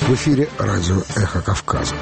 В эфире радио «Эхо Кавказа».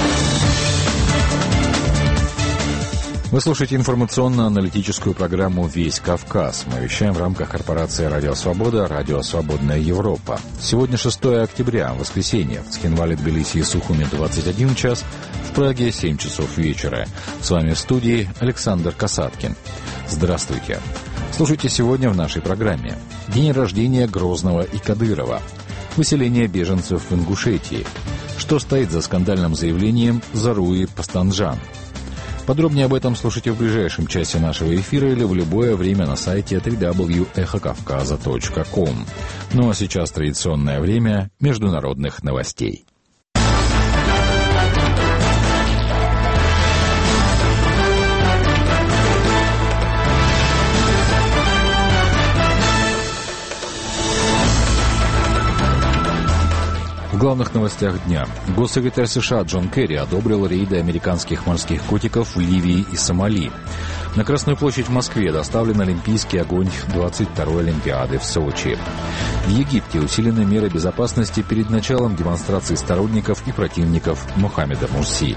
Вы слушаете информационно-аналитическую программу «Весь Кавказ». Мы вещаем в рамках корпорации «Радио Свобода», «Радио Свободная Европа». Сегодня 6 октября, воскресенье. В Цхинвале, Тбилиси и Сухуми 21 час, в Праге 7 часов вечера. С вами в студии Александр Касаткин. Здравствуйте. Слушайте сегодня в нашей программе. День рождения Грозного и Кадырова. Выселение беженцев в Ингушетии. Что стоит за скандальным заявлением Заруи Пастанджан? Подробнее об этом слушайте в ближайшем часе нашего эфира или в любое время на сайте www.эхокавказа.ком. Ну а сейчас традиционное время международных новостей. В главных новостях дня. Госсекретарь США Джон Керри одобрил рейды американских морских котиков в Ливии и Сомали. На Красную площадь в Москве доставлен олимпийский огонь 22-й Олимпиады в Сочи. В Египте усилены меры безопасности перед началом демонстраций сторонников и противников Мохаммеда Мурси.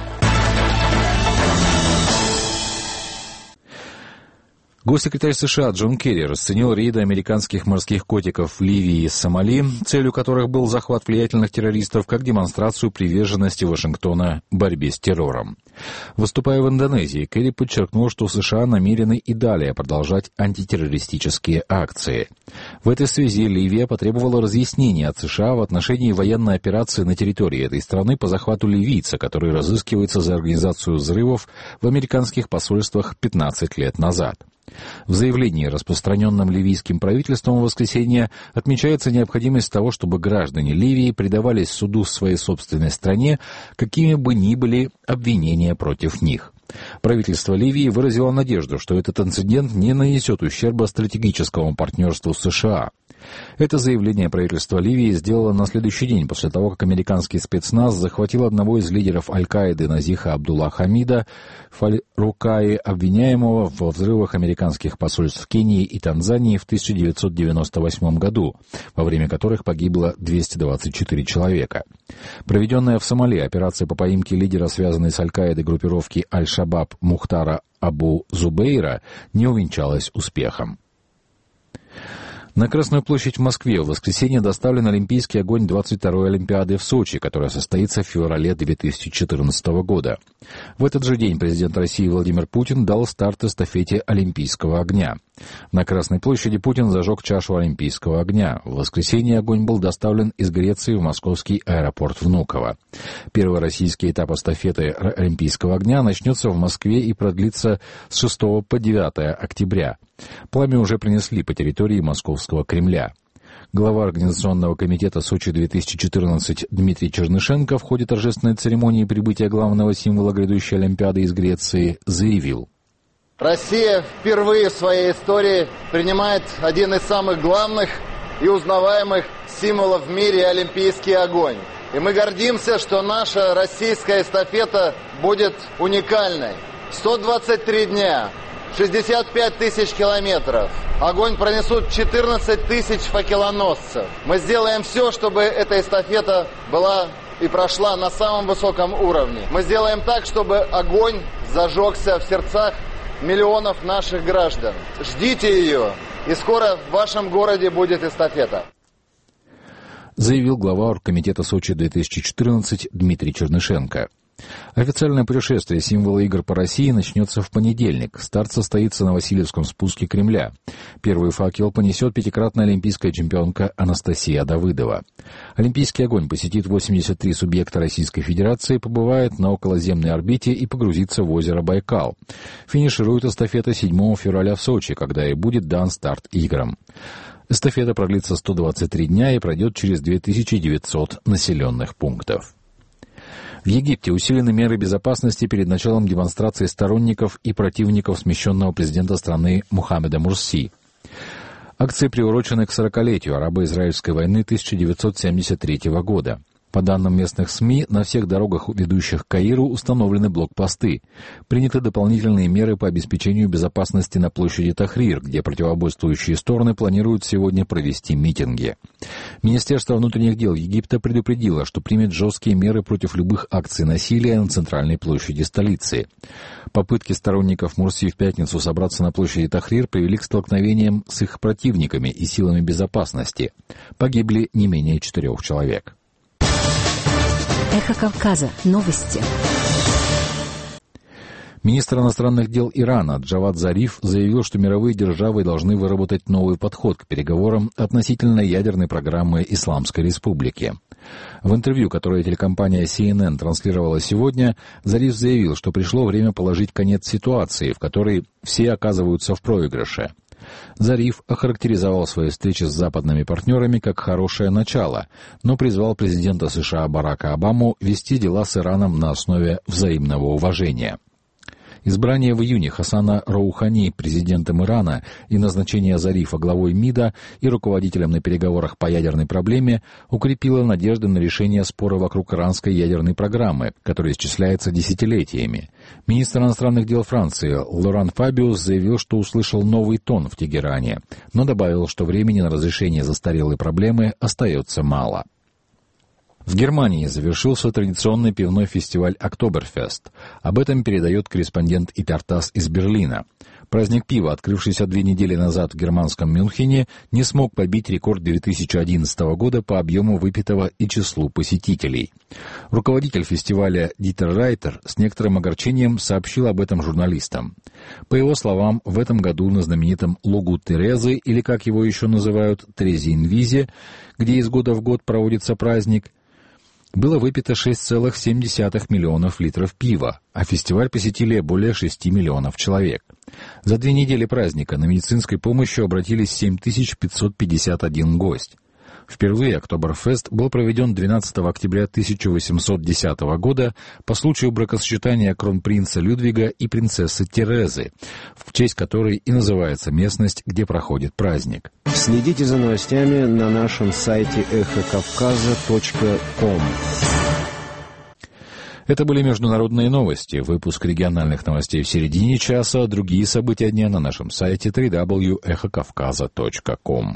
Госсекретарь США Джон Керри расценил рейды американских морских котиков в Ливии и Сомали, целью которых был захват влиятельных террористов, как демонстрацию приверженности Вашингтона борьбе с террором. Выступая в Индонезии, Керри подчеркнул, что США намерены и далее продолжать антитеррористические акции. В этой связи Ливия потребовала разъяснений от США в отношении военной операции на территории этой страны по захвату ливийца, который разыскивается за организацию взрывов в американских посольствах 15 лет назад. В заявлении, распространенном ливийским правительством в воскресенье, отмечается необходимость того, чтобы граждане Ливии предавались суду в своей собственной стране, какими бы ни были обвинения против них. Правительство Ливии выразило надежду, что этот инцидент не нанесет ущерба стратегическому партнерству США. Это заявление правительства Ливии сделало на следующий день после того, как американский спецназ захватил одного из лидеров Аль-Каиды Назиха Абдулла Хамида Фаль-Рукаи, обвиняемого во взрывах американских посольств в Кении и Танзании в 1998 году, во время которых погибло 224 человека. Проведенная в Сомали операция по поимке лидера, связанной с Аль-Каидой группировки Аль-Шабаб Мухтара Абу Зубейра, не увенчалась успехом. На Красную площадь в Москве в воскресенье доставлен олимпийский огонь 22-й Олимпиады в Сочи, которая состоится в феврале 2014 года. В этот же день президент России Владимир Путин дал старт эстафете Олимпийского огня. На Красной площади Путин зажег чашу Олимпийского огня. В воскресенье огонь был доставлен из Греции в московский аэропорт Внуково. Первый российский этап эстафеты Олимпийского огня начнется в Москве и продлится с 6 по 9 октября. Пламя уже принесли по территории Московского Кремля. Глава Организационного комитета Сочи-2014 Дмитрий Чернышенко в ходе торжественной церемонии прибытия главного символа грядущей Олимпиады из Греции заявил: Россия впервые в своей истории принимает один из самых главных и узнаваемых символов в мире — олимпийский огонь. И мы гордимся, что наша российская эстафета будет уникальной. 123 дня. 65 тысяч километров. Огонь пронесут 14 тысяч факелоносцев. Мы сделаем все, чтобы эта эстафета была и прошла на самом высоком уровне. Мы сделаем так, чтобы огонь зажегся в сердцах миллионов наших граждан. Ждите ее, и скоро в вашем городе будет эстафета. Заявил глава Оргкомитета Сочи-2014 Дмитрий Чернышенко. Официальное путешествие символа игр по России начнется в понедельник. Старт состоится на Васильевском спуске Кремля. Первый факел понесет пятикратная олимпийская чемпионка Анастасия Давыдова. Олимпийский огонь посетит 83 субъекта Российской Федерации, побывает на околоземной орбите и погрузится в озеро Байкал. Финиширует эстафета 7 февраля в Сочи, когда и будет дан старт играм. Эстафета продлится 123 дня и пройдет через 2900 населенных пунктов. В Египте усилены меры безопасности перед началом демонстрации сторонников и противников смещенного президента страны Мохаммеда Мурси. Акции приурочены к 40-летию арабо-израильской войны 1973 года. По данным местных СМИ, на всех дорогах, ведущих к Каиру, установлены блокпосты. Приняты дополнительные меры по обеспечению безопасности на площади Тахрир, где противоборствующие стороны планируют сегодня провести митинги. Министерство внутренних дел Египта предупредило, что примет жесткие меры против любых акций насилия на центральной площади столицы. Попытки сторонников Мурси в пятницу собраться на площади Тахрир привели к столкновениям с их противниками и силами безопасности. Погибли не менее 4 человек. Эхо Кавказа. Новости. Министр иностранных дел Ирана Джавад Зариф заявил, что мировые державы должны выработать новый подход к переговорам относительно ядерной программы Исламской Республики. В интервью, которое телекомпания CNN транслировала сегодня, Зариф заявил, что пришло время положить конец ситуации, в которой все оказываются в проигрыше. Зариф охарактеризовал свои встречи с западными партнерами как хорошее начало, но призвал президента США Барака Обаму вести дела с Ираном на основе взаимного уважения. Избрание в июне Хасана Роухани президентом Ирана и назначение Зарифа главой МИДа и руководителем на переговорах по ядерной проблеме укрепило надежды на решение спора вокруг иранской ядерной программы, которая исчисляется десятилетиями. Министр иностранных дел Франции Лоран Фабиус заявил, что услышал новый тон в Тегеране, но добавил, что времени на разрешение застарелой проблемы остается мало. В Германии завершился традиционный пивной фестиваль «Октоберфест». Об этом передает корреспондент ИТАР-ТАСС из Берлина. Праздник пива, открывшийся 2 недели назад в германском Мюнхене, не смог побить рекорд 2011 года по объему выпитого и числу посетителей. Руководитель фестиваля Дитер Райтер с некоторым огорчением сообщил об этом журналистам. По его словам, в этом году на знаменитом Лугу Терезы, или как его еще называют, Трезе-Инвизе, где из года в год проводится праздник, было выпито 6,7 миллионов литров пива, а фестиваль посетили более 6 миллионов человек. За 2 недели праздника на медицинской помощь обратились 7551 гость. Впервые Октоберфест был проведен 12 октября 1810 года по случаю бракосочетания кронпринца Людвига и принцессы Терезы, в честь которой и называется местность, где проходит праздник. Следите за новостями на нашем сайте эхокавказа.ком. Это были международные новости. Выпуск региональных новостей в середине часа. Другие события дня на нашем сайте www.эхокавказа.ком.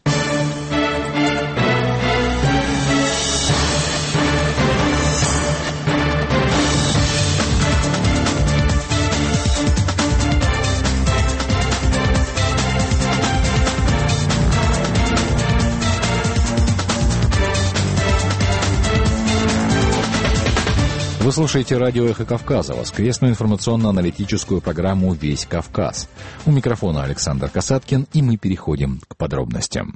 Вы слушаете радио «Эхо Кавказа», воскресную информационно-аналитическую программу «Весь Кавказ». У микрофона Александр Касаткин, и мы переходим к подробностям.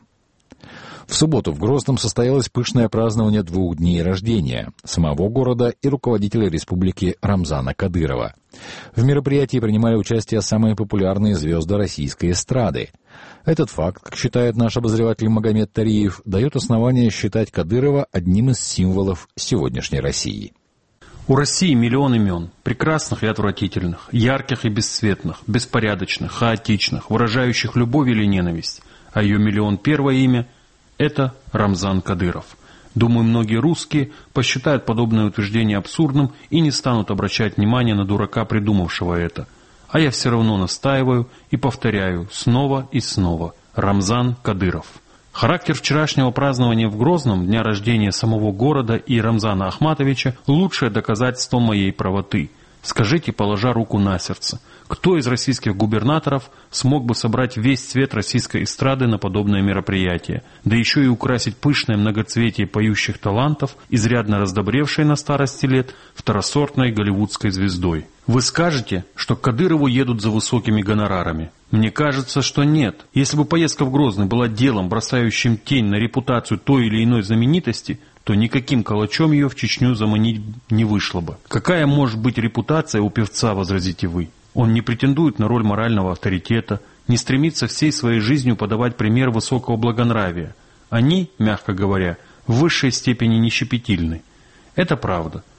В субботу в Грозном состоялось пышное празднование 2 дней рождения самого города и руководителя республики Рамзана Кадырова. В мероприятии принимали участие самые популярные звезды российской эстрады. Этот факт, как считает наш обозреватель Магомед Тариев, дает основание считать Кадырова одним из символов сегодняшней России. У России миллион имен, прекрасных и отвратительных, ярких и бесцветных, беспорядочных, хаотичных, выражающих любовь или ненависть. А ее первое имя – это Рамзан Кадыров. Думаю, многие русские посчитают подобное утверждение абсурдным и не станут обращать внимание на дурака, придумавшего это. А я все равно настаиваю и повторяю снова и снова – Рамзан Кадыров. Характер вчерашнего празднования в Грозном, дня рождения самого города и Рамзана Ахматовича, лучшее доказательство моей правоты. Скажите, положа руку на сердце, кто из российских губернаторов смог бы собрать весь цвет российской эстрады на подобное мероприятие, да еще и украсить пышное многоцветие поющих талантов, изрядно раздобревшей на старости лет, второсортной голливудской звездой? Вы скажете, что к Кадырову едут за высокими гонорарами. Мне кажется, что нет. Если бы поездка в Грозный была делом, бросающим тень на репутацию той или иной знаменитости, то никаким калачом ее в Чечню заманить не вышло бы. Какая может быть репутация у певца, возразите вы? Он не претендует на роль морального авторитета, не стремится всей своей жизнью подавать пример высокого благонравия. Они, мягко говоря, в высшей степени нещепетильны. Это правда.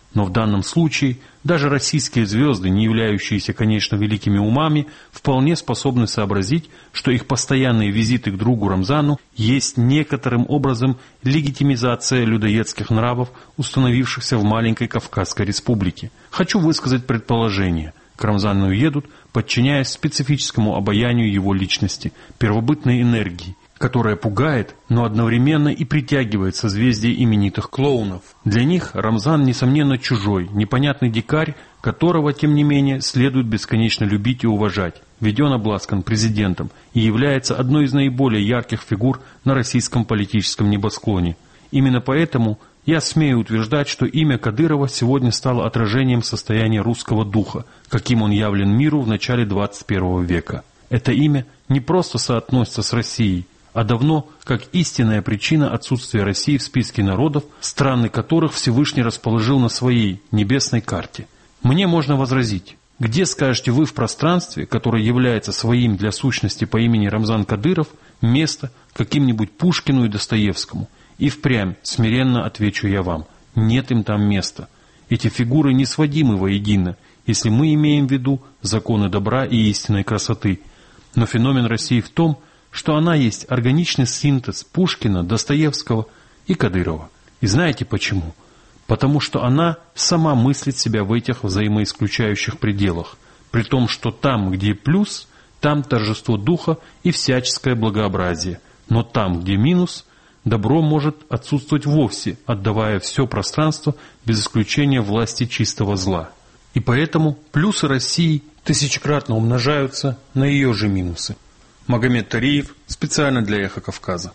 Но в данном случае даже российские звезды, не являющиеся, конечно, великими умами, вполне способны сообразить, что их постоянные визиты к другу Рамзану есть некоторым образом легитимизация людоедских нравов, установившихся в маленькой Кавказской республике. Хочу высказать предположение. К Рамзану едут, подчиняясь специфическому обаянию его личности, первобытной энергии, которая пугает, но одновременно и притягивает созвездие именитых клоунов. Для них Рамзан, несомненно, чужой, непонятный дикарь, которого, тем не менее, следует бесконечно любить и уважать, ведь он обласкан президентом и является одной из наиболее ярких фигур на российском политическом небосклоне. Именно поэтому я смею утверждать, что имя Кадырова сегодня стало отражением состояния русского духа, каким он явлен миру в начале 21 века. Это имя не просто соотносится с Россией, а давно как истинная причина отсутствия России в списке народов, страны которых Всевышний расположил на своей небесной карте. Мне можно возразить, где, скажете вы, в пространстве, которое является своим для сущности по имени Рамзан Кадыров, место каким-нибудь Пушкину и Достоевскому? И впрямь смиренно отвечу я вам, нет им там места. Эти фигуры не сводимы воедино, если мы имеем в виду законы добра и истинной красоты. Но феномен России в том, что она есть органичный синтез Пушкина, Достоевского и Кадырова. И знаете почему? Потому что она сама мыслит себя в этих взаимоисключающих пределах, при том, что там, где плюс, там торжество духа и всяческое благообразие, но там, где минус, добро может отсутствовать вовсе, отдавая все пространство без исключения власти чистого зла. И поэтому плюсы России тысячекратно умножаются на ее же минусы. Магомед Тариев, специально для «Эхо Кавказа».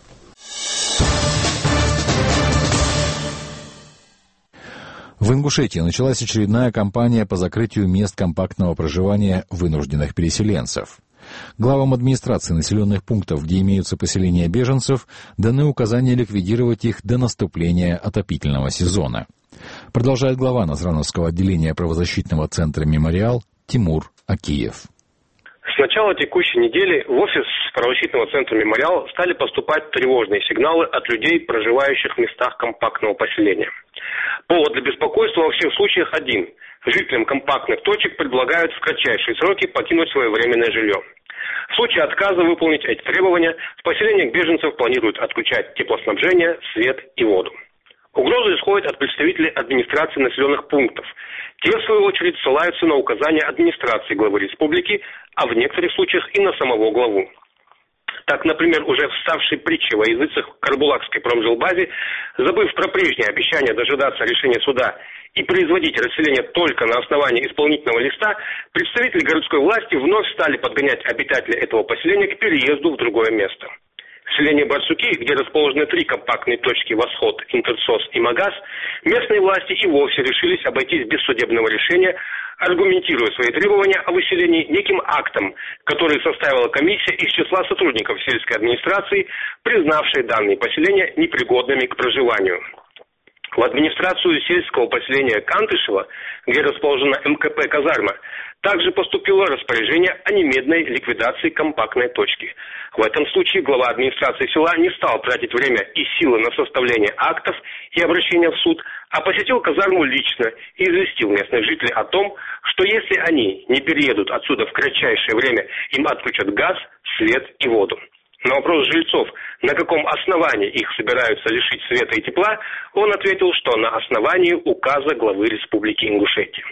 В Ингушетии началась очередная кампания по закрытию мест компактного проживания вынужденных переселенцев. Главам администрации населенных пунктов, где имеются поселения беженцев, даны указания ликвидировать их до наступления отопительного сезона. Продолжает глава Назрановского отделения правозащитного центра «Мемориал» Тимур Акиев. С начала текущей недели в офис правозащитного центра «Мемориал» стали поступать тревожные сигналы от людей, проживающих в местах компактного поселения. Повод для беспокойства во всех случаях один. Жителям компактных точек предлагают в кратчайшие сроки покинуть свое временное жилье. В случае отказа выполнить эти требования, в поселениях беженцев планируют отключать теплоснабжение, свет и воду. Угрозы исходят от представителей администрации населенных пунктов. Те, в свою очередь, ссылаются на указания администрации главы республики, а в некоторых случаях и на самого главу. Так, например, уже вставший притчей во языцах в Карабулакской промжилбазе, забыв про прежнее обещание дожидаться решения суда и производить расселение только на основании исполнительного листа, представители городской власти вновь стали подгонять обитателей этого поселения к переезду в другое место. В селении Барсуки, где расположены 3 компактные точки «Восход», «Интерсос» и «Магаз», местные власти и вовсе решились обойтись без судебного решения, аргументируя свои требования о выселении неким актом, который составила комиссия из числа сотрудников сельской администрации, признавшей данные поселения непригодными к проживанию. В администрацию сельского поселения Кантышево, где расположена МКП «Казарма», также поступило распоряжение о немедленной ликвидации компактной точки. В этом случае глава администрации села не стал тратить время и силы на составление актов и обращения в суд, а посетил казарму лично и известил местных жителей о том, что если они не переедут отсюда в кратчайшее время, им отключат газ, свет и воду. На вопрос жильцов, на каком основании их собираются лишить света и тепла, он ответил, что на основании указа главы Республики Ингушетия.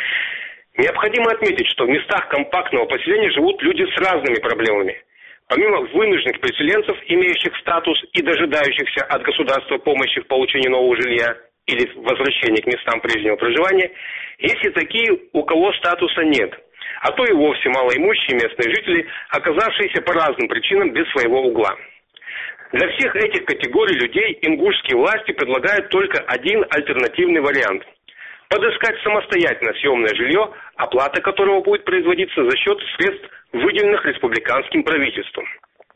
Необходимо отметить, что в местах компактного поселения живут люди с разными проблемами. Помимо вынужденных переселенцев, имеющих статус и дожидающихся от государства помощи в получении нового жилья или возвращении к местам прежнего проживания, есть и такие, у кого статуса нет, а то и вовсе малоимущие местные жители, оказавшиеся по разным причинам без своего угла. Для всех этих категорий людей ингушские власти предлагают только один альтернативный вариант – подыскать самостоятельно съемное жилье, оплата которого будет производиться за счет средств, выделенных республиканским правительством.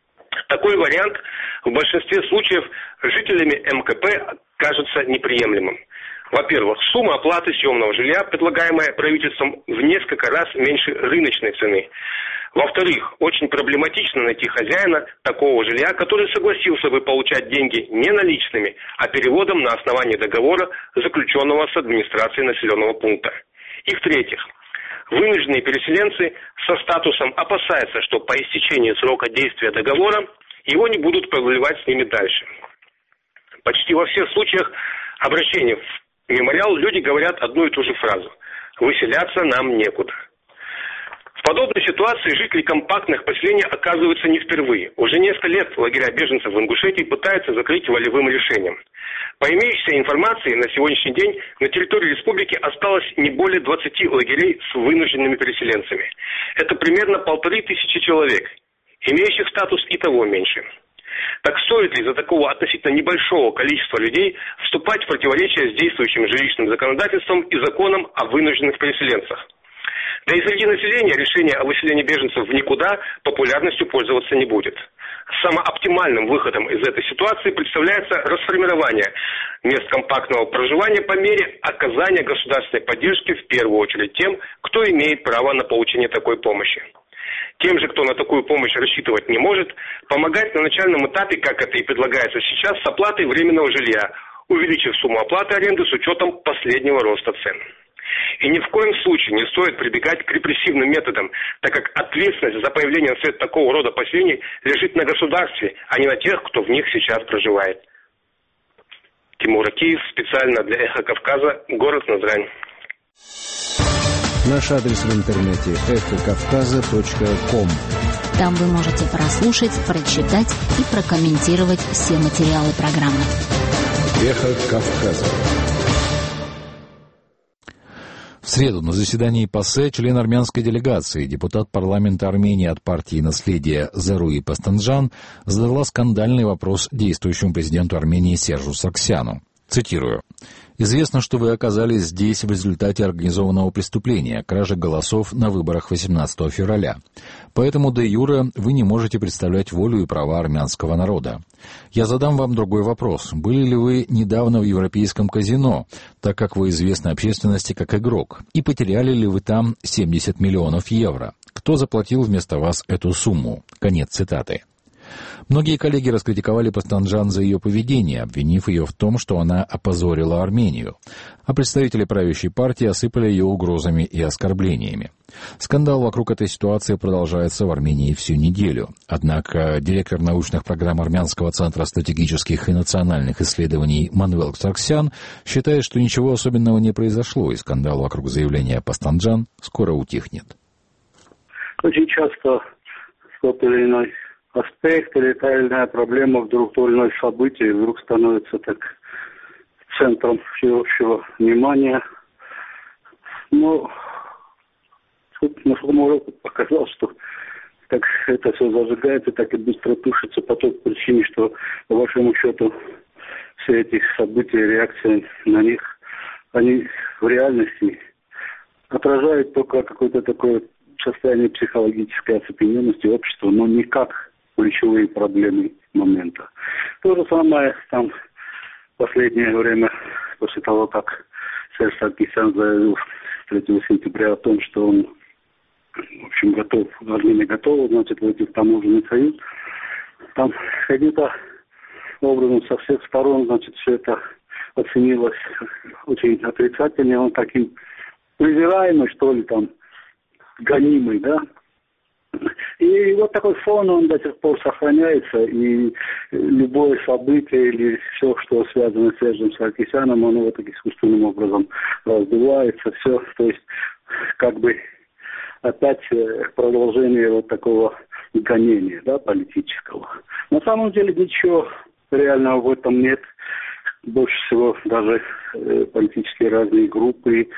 Такой вариант в большинстве случаев жителями МКП кажется неприемлемым. Во-первых, сумма оплаты съемного жилья, предлагаемая правительством, в несколько раз меньше рыночной цены. Во-вторых, очень проблематично найти хозяина такого жилья, который согласился бы получать деньги не наличными, а переводом на основании договора, заключенного с администрацией населенного пункта. И в-третьих, вынужденные переселенцы со статусом опасаются, что по истечении срока действия договора его не будут продлевать с ними дальше. Почти во всех случаях обращения в мемориал люди говорят одну и ту же фразу: «Выселяться нам некуда». В подобной ситуации жители компактных поселений оказываются не впервые. Уже несколько лет лагеря беженцев в Ингушетии пытаются закрыть волевым решением. По имеющейся информации, на сегодняшний день на территории республики осталось не более 20 лагерей с вынужденными переселенцами. Это примерно 1500 человек, имеющих статус и того меньше. Так стоит ли из-за такого относительно небольшого количества людей вступать в противоречие с действующим жилищным законодательством и законом о вынужденных переселенцах? Да и среди населения решение о выселении беженцев в никуда популярностью пользоваться не будет. Самооптимальным выходом из этой ситуации представляется расформирование мест компактного проживания по мере оказания государственной поддержки в первую очередь тем, кто имеет право на получение такой помощи. Тем же, кто на такую помощь рассчитывать не может, помогать на начальном этапе, как это и предлагается сейчас, с оплатой временного жилья, увеличив сумму оплаты аренды с учетом последнего роста цен. И ни в коем случае не стоит прибегать к репрессивным методам, так как ответственность за появление на свет такого рода поселений лежит на государстве, а не на тех, кто в них сейчас проживает. Тимур Акиев, специально для «Эхо Кавказа», город Назрань. Наш адрес в интернете эхокавказа.ком. Там вы можете прослушать, прочитать и прокомментировать все материалы программы. Эхо Кавказа. В среду на заседании ПАСЕ член армянской делегации, депутат парламента Армении от партии «Наследие» Заруи Пастанджан задала скандальный вопрос действующему президенту Армении Сержу Саргсяну. Цитирую. «Известно, что вы оказались здесь в результате организованного преступления, кражи голосов на выборах 18 февраля. Поэтому де юре вы не можете представлять волю и права армянского народа. Я задам вам другой вопрос. Были ли вы недавно в европейском казино, так как вы известны общественности как игрок, и потеряли ли вы там 70 миллионов евро? Кто заплатил вместо вас эту сумму?» Конец цитаты. Многие коллеги раскритиковали Пастанджан за ее поведение, обвинив ее в том, что она опозорила Армению, а представители правящей партии осыпали ее угрозами и оскорблениями. Скандал вокруг этой ситуации продолжается в Армении всю неделю. Однако директор научных программ Армянского центра стратегических и национальных исследований Манвел Саргсян считает, что ничего особенного не произошло, и скандал вокруг заявления Пастанджан скоро утихнет. Очень часто тот или иной аспект или та или иная проблема вдруг то или иное событие вдруг становится так центром всеобщего внимания. Но тут на своем уроке показал, что как это все зажигается, так и быстро тушится по той причине, что по большому счету все эти события, реакции на них, они в реальности отражают только какое-то такое состояние психологической оцепененности общества, но никак ключевые проблемы момента. То же самое там в последнее время, после того, как Серж Саргсян заявил 3 сентября о том, что он, в общем, готов, Армения готова, значит, войти в таможенный союз, там каким-то образом со всех сторон, значит, все это оценилось очень отрицательно, он таким презираемый, что ли, там, гонимый, да. И вот такой фон, он до сих пор сохраняется, и любое событие или все, что связано с Сержем Саргсяном, оно вот таким искусственным образом раздувается, все, то есть как бы опять продолжение вот такого гонения, да, политического. На самом деле ничего реального в этом нет. Больше всего даже политические разные группы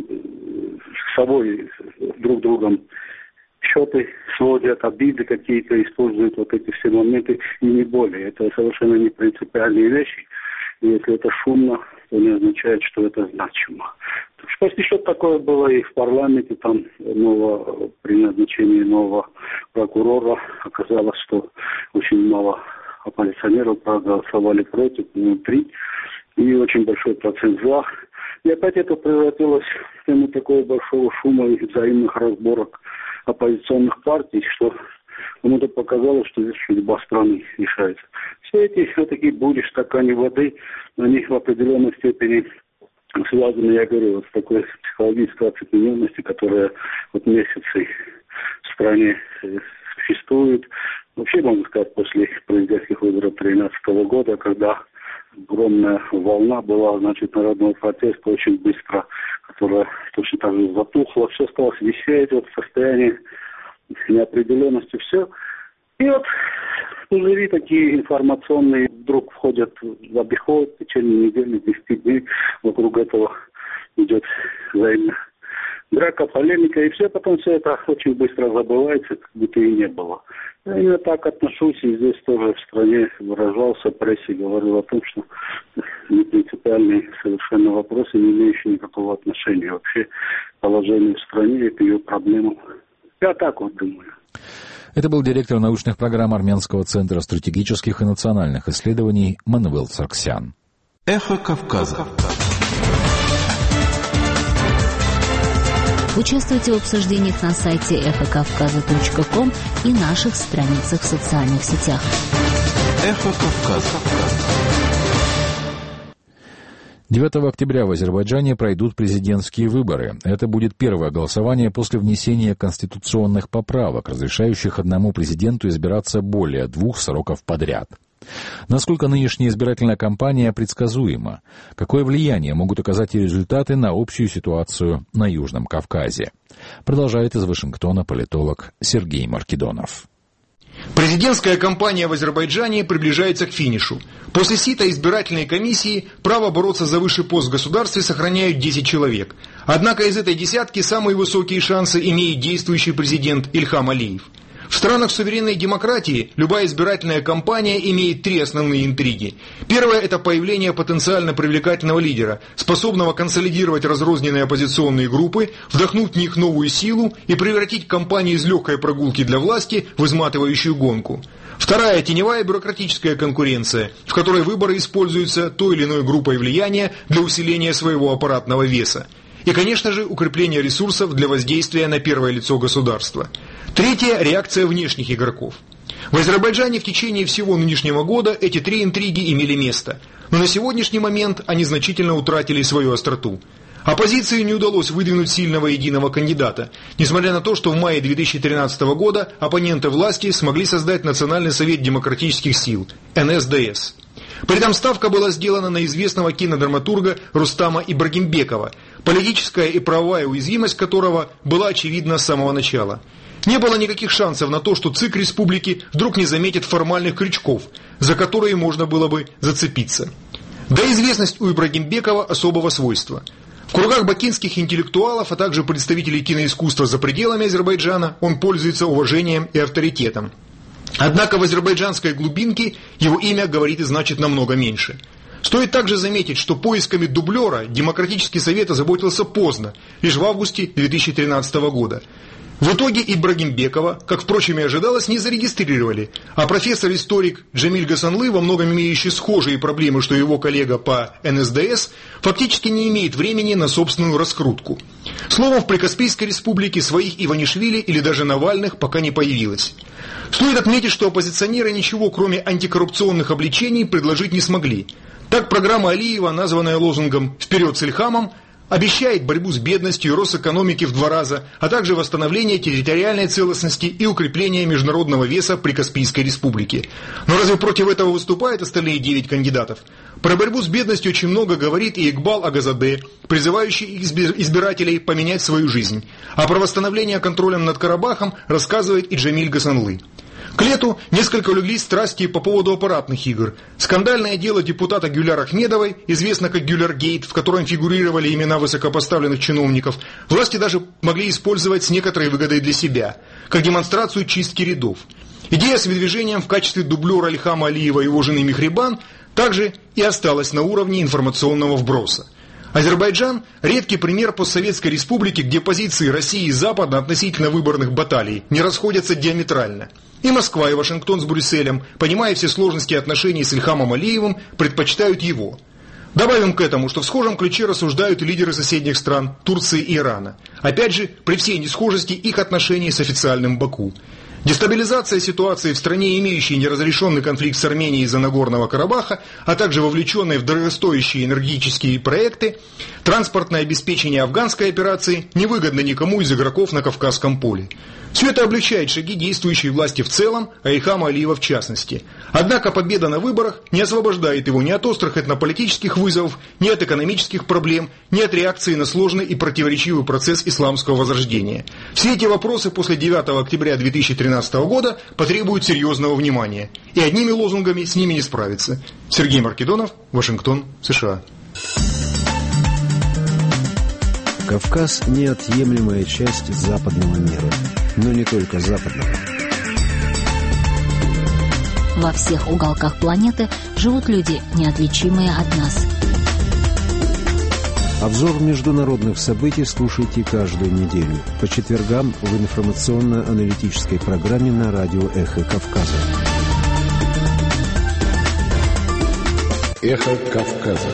с собой друг другом счеты сводят, обиды какие-то, используют вот эти все моменты, и не более. Это совершенно не принципиальные вещи. И если это шумно, то не означает, что это значимо. Почти что такое было и в парламенте, там при назначении нового прокурора оказалось, что очень мало оппозиционеров проголосовали против, 3, и очень большой процент за. И опять это превратилось в тему такого большого шума и взаимных разборок оппозиционных партий, что кому-то показалось, что здесь судьба страны решается. Все эти такие бури, стаканы воды, они в определенной степени связаны, я говорю, вот с такой психологической оцепененностью, которая вот месяцы в стране существует. Вообще, можно сказать, после президентских выборов 2013 года, когда огромная волна была, значит, народного протеста очень быстро, которая точно так же затухла, все стало висеть вот в состоянии неопределенности, все. И вот пузыри такие информационные вдруг входят в обиход, в течение недели, 10 дней вокруг этого идет взаимная драка, полемика, и все, потом все это очень быстро забывается, как будто и не было. Я именно так отношусь, и здесь тоже в стране выражался, в прессе говорил о том, что не принципиальные совершенно вопросы, не имеющие никакого отношения вообще к положению в стране и к ее проблемам. Я так вот думаю. Это был директор научных программ Армянского центра стратегических и национальных исследований Манвел Сарксян. Эхо Кавказа. Участвуйте в обсуждениях на сайте эхокавказа.ком и наших страницах в социальных сетях. Эхо Кавказа. 9 октября в Азербайджане пройдут президентские выборы. Это будет первое голосование после внесения конституционных поправок, разрешающих одному президенту избираться более 2 сроков подряд. Насколько нынешняя избирательная кампания предсказуема? Какое влияние могут оказать и результаты на общую ситуацию на Южном Кавказе? Продолжает из Вашингтона политолог Сергей Маркидонов. Президентская кампания в Азербайджане приближается к финишу. После сита избирательной комиссии право бороться за высший пост в государстве сохраняют 10 человек. Однако из этой десятки самые высокие шансы имеет действующий президент Ильхам Алиев. В странах суверенной демократии любая избирательная кампания имеет 3 основные интриги. Первое – это появление потенциально привлекательного лидера, способного консолидировать разрозненные оппозиционные группы, вдохнуть в них новую силу и превратить кампанию из легкой прогулки для власти в изматывающую гонку. Вторая – теневая бюрократическая конкуренция, в которой выборы используются той или иной группой влияния для усиления своего аппаратного веса. И, конечно же, укрепление ресурсов для воздействия на первое лицо государства. Третье – реакция внешних игроков. В Азербайджане в течение всего нынешнего года эти 3 интриги имели место. Но на сегодняшний момент они значительно утратили свою остроту. Оппозиции не удалось выдвинуть сильного единого кандидата, несмотря на то, что в мае 2013 года оппоненты власти смогли создать Национальный совет демократических сил – НСДС. При этом ставка была сделана на известного кинодраматурга Рустама Ибрагимбекова, политическая и правовая уязвимость которого была очевидна с самого начала. Не было никаких шансов на то, что ЦИК республики вдруг не заметит формальных крючков, за которые можно было бы зацепиться. Да и известность у Ибрагимбекова особого свойства. В кругах бакинских интеллектуалов, а также представителей киноискусства за пределами Азербайджана он пользуется уважением и авторитетом. Однако в азербайджанской глубинке его имя говорит и значит намного меньше. Стоит также заметить, что поисками дублера Демократический совет озаботился поздно, лишь в августе 2013 года. В итоге Ибрагимбекова, как, впрочем, и ожидалось, не зарегистрировали, а профессор-историк Джамиль Гасанлы, во многом имеющий схожие проблемы, что его коллега по НСДС, фактически не имеет времени на собственную раскрутку. Словом, в Прикаспийской республике своих Иванишвили или даже Навальных пока не появилось. Стоит отметить, что оппозиционеры ничего, кроме антикоррупционных обличений, предложить не смогли. Так, программа Алиева, названная лозунгом «Вперед с Ильхамом», обещает борьбу с бедностью и рост экономики в 2 раза, а также восстановление территориальной целостности и укрепление международного веса Прикаспийской республики. Но разве против этого выступают остальные 9 кандидатов? Про борьбу с бедностью очень много говорит и Игбал Агазаде, призывающий избирателей поменять свою жизнь. А про восстановление контролем над Карабахом рассказывает и Джамиль Гасанлы. К лету несколько улеглись страсти по поводу аппаратных игр. Скандальное дело депутата Гюляр Ахмедовой, известно как Гюляр-гейт, в котором фигурировали имена высокопоставленных чиновников, власти даже могли использовать с некоторой выгодой для себя, как демонстрацию чистки рядов. Идея с выдвижением в качестве дублера Ильхама Алиева и его жены Михрибан также и осталась на уровне информационного вброса. Азербайджан – редкий пример постсоветской республики, где позиции России и Запада относительно выборных баталий не расходятся диаметрально. И Москва, и Вашингтон с Брюсселем, понимая все сложности отношений с Ильхамом Алиевым, предпочитают его. Добавим к этому, что в схожем ключе рассуждают и лидеры соседних стран Турции и Ирана. Опять же, при всей несхожести их отношений с официальным Баку. Дестабилизация ситуации в стране, имеющей неразрешенный конфликт с Арменией из-за Нагорного Карабаха, а также вовлеченной в дорогостоящие энергетические проекты, транспортное обеспечение афганской операции невыгодно никому из игроков на Кавказском поле. Все это облегчает шаги действующей власти в целом, а Ильхама Алиева в частности. Однако победа на выборах не освобождает его ни от острых этнополитических вызовов, ни от экономических проблем, ни от реакции на сложный и противоречивый процесс исламского возрождения. Все эти вопросы после 9 октября 2013 года потребуют серьезного внимания. И одними лозунгами с ними не справиться. Сергей Маркедонов, Вашингтон, США. Кавказ – неотъемлемая часть западного мира. Но не только западного. Во всех уголках планеты живут люди, неотличимые от нас. Обзор международных событий слушайте каждую неделю по четвергам в информационно-аналитической программе на радио «Эхо Кавказа». Эхо Кавказа.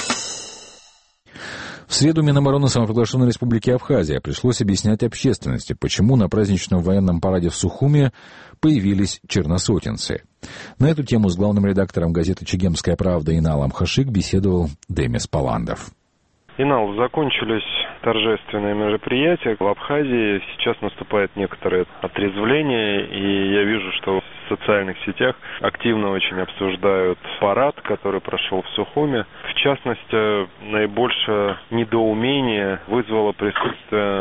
В среду Минобороны самоприглашенной республики Абхазия пришлось объяснять общественности, почему на праздничном военном параде в Сухуме появились черносотенцы. На эту тему с главным редактором газеты «Чегемская правда» Иналом Хашик беседовал Демис Паландов. Инал, закончились торжественные мероприятия в Абхазии. Сейчас наступает некоторое отрезвление, и я вижу, что в социальных сетях активно очень обсуждают парад, который прошел в Сухуме. В частности, наибольшее недоумение вызвало присутствие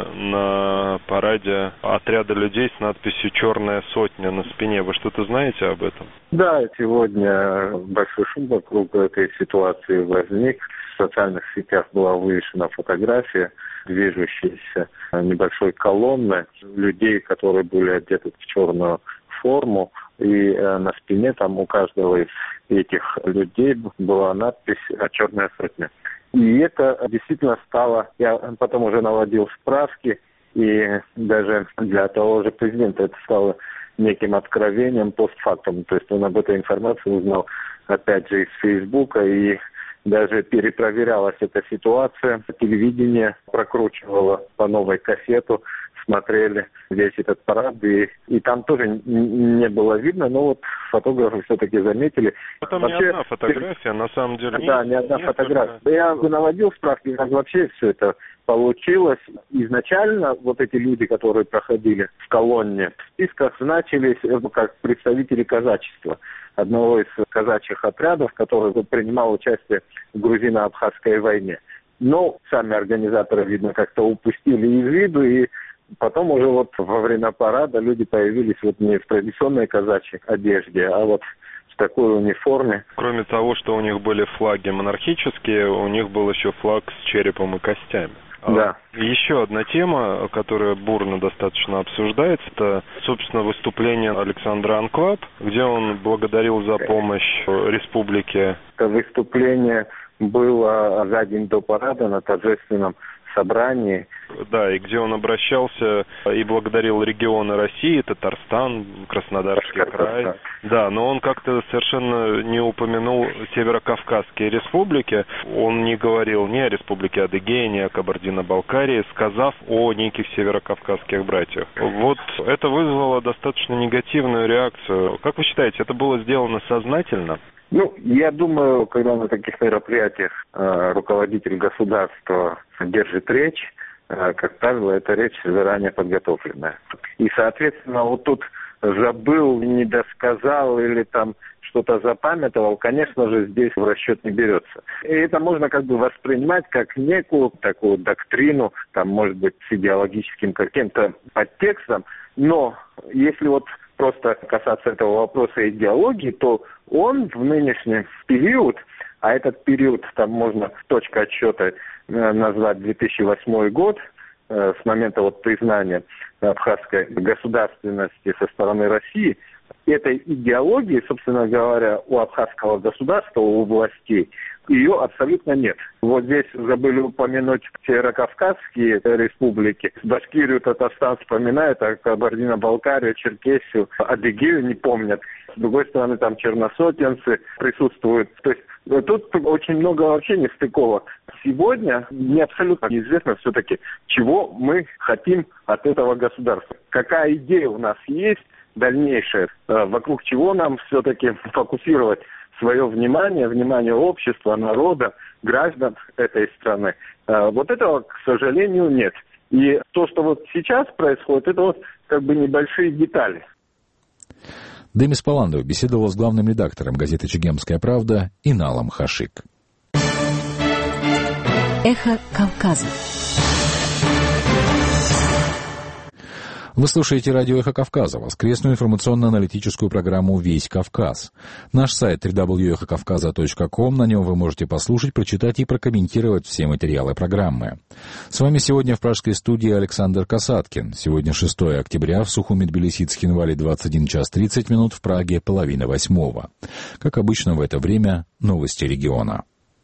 на параде отряда людей с надписью «Черная сотня» на спине. Вы что-то знаете об этом? Да, сегодня большой шум вокруг этой ситуации возник. В социальных сетях была вывешена фотография движущейся небольшой колонны людей, которые были одеты в черную форму, и на спине там у каждого из этих людей была надпись «Черная сотня». И это действительно стало, я потом уже наводил справки, и даже для того же президента это стало неким откровением постфактум. То есть он об этой информации узнал опять же из Фейсбука, и даже перепроверялась эта ситуация. Телевидение прокручивало по новой кассету, смотрели весь этот парад, и там тоже не было видно, но вот фотографы все-таки заметили. Там вообще, не одна фотография, на самом деле. Да, не одна фотография. Я наводил справки, как вообще все это получилось. Изначально вот эти люди, которые проходили в колонне, в списках значились как представители казачества, одного из казачьих отрядов, который принимал участие в грузино-абхазской войне. Но сами организаторы, видно, как-то упустили из виду, и потом уже вот во время парада люди появились вот не в традиционной казачьей одежде, а вот в такой униформе. Кроме того, что у них были флаги монархические, у них был еще флаг с черепом и костями. Да. Еще одна тема, которая бурно достаточно обсуждается, это, собственно, выступление Александра Анклап, где он благодарил за помощь республике. Это выступление было за день до парада на торжественном собрании. Да, и где он обращался и благодарил регионы России, Татарстан, Краснодарский край. Да, но он как-то совершенно не упомянул северокавказские республики. Он не говорил ни о республике Адыгея, ни о Кабардино-Балкарии, сказав о неких северокавказских братьях. Вот это вызвало достаточно негативную реакцию. Как вы считаете, это было сделано сознательно? Ну, я думаю, когда на таких мероприятиях руководитель государства держит речь, как правило, эта речь заранее подготовленная. И, соответственно, вот тут забыл, не досказал или там что-то запамятовал, конечно же, здесь в расчет не берется. И это можно как бы воспринимать как некую такую доктрину, там, может быть, с идеологическим каким-то подтекстом, но если вот просто касаться этого вопроса идеологии, то он в нынешний период, а этот период, там можно точка отсчета назвать 2008 год, с момента вот признания абхазской государственности со стороны России, этой идеологии, собственно говоря, у абхазского государства, у властей, ее абсолютно нет. Вот здесь забыли упомянуть северокавказские республики. Башкирию, Татарстан вспоминают, а Кабардино-Балкарию, Черкесию, Адыгею не помнят. с другой стороны там черносотенцы присутствуют. То есть тут очень много вообще нестыковок. Сегодня мне абсолютно неизвестно все-таки, чего мы хотим от этого государства. Какая идея у нас есть дальнейшая, вокруг чего нам все-таки фокусировать свое внимание общества, народа, граждан этой страны. Вот этого, к сожалению, нет. И то, что вот сейчас происходит, это вот как бы небольшие детали. Демис Паландов беседовал с главным редактором газеты «Чегемская правда» Иналом Хашик. Эхо Кавказа. Вы слушаете радио «Эхо Кавказа», воскресную информационно-аналитическую программу «Весь Кавказ». Наш сайт www.эхокавказа.ком, на нем вы можете послушать, прочитать и прокомментировать все материалы программы. С вами сегодня в пражской студии Александр Касаткин. Сегодня 6 октября, в Сухуми-Тбилиси-Цхинвале 21 час 30 минут, в Праге 7:30. Как обычно в это время, новости региона.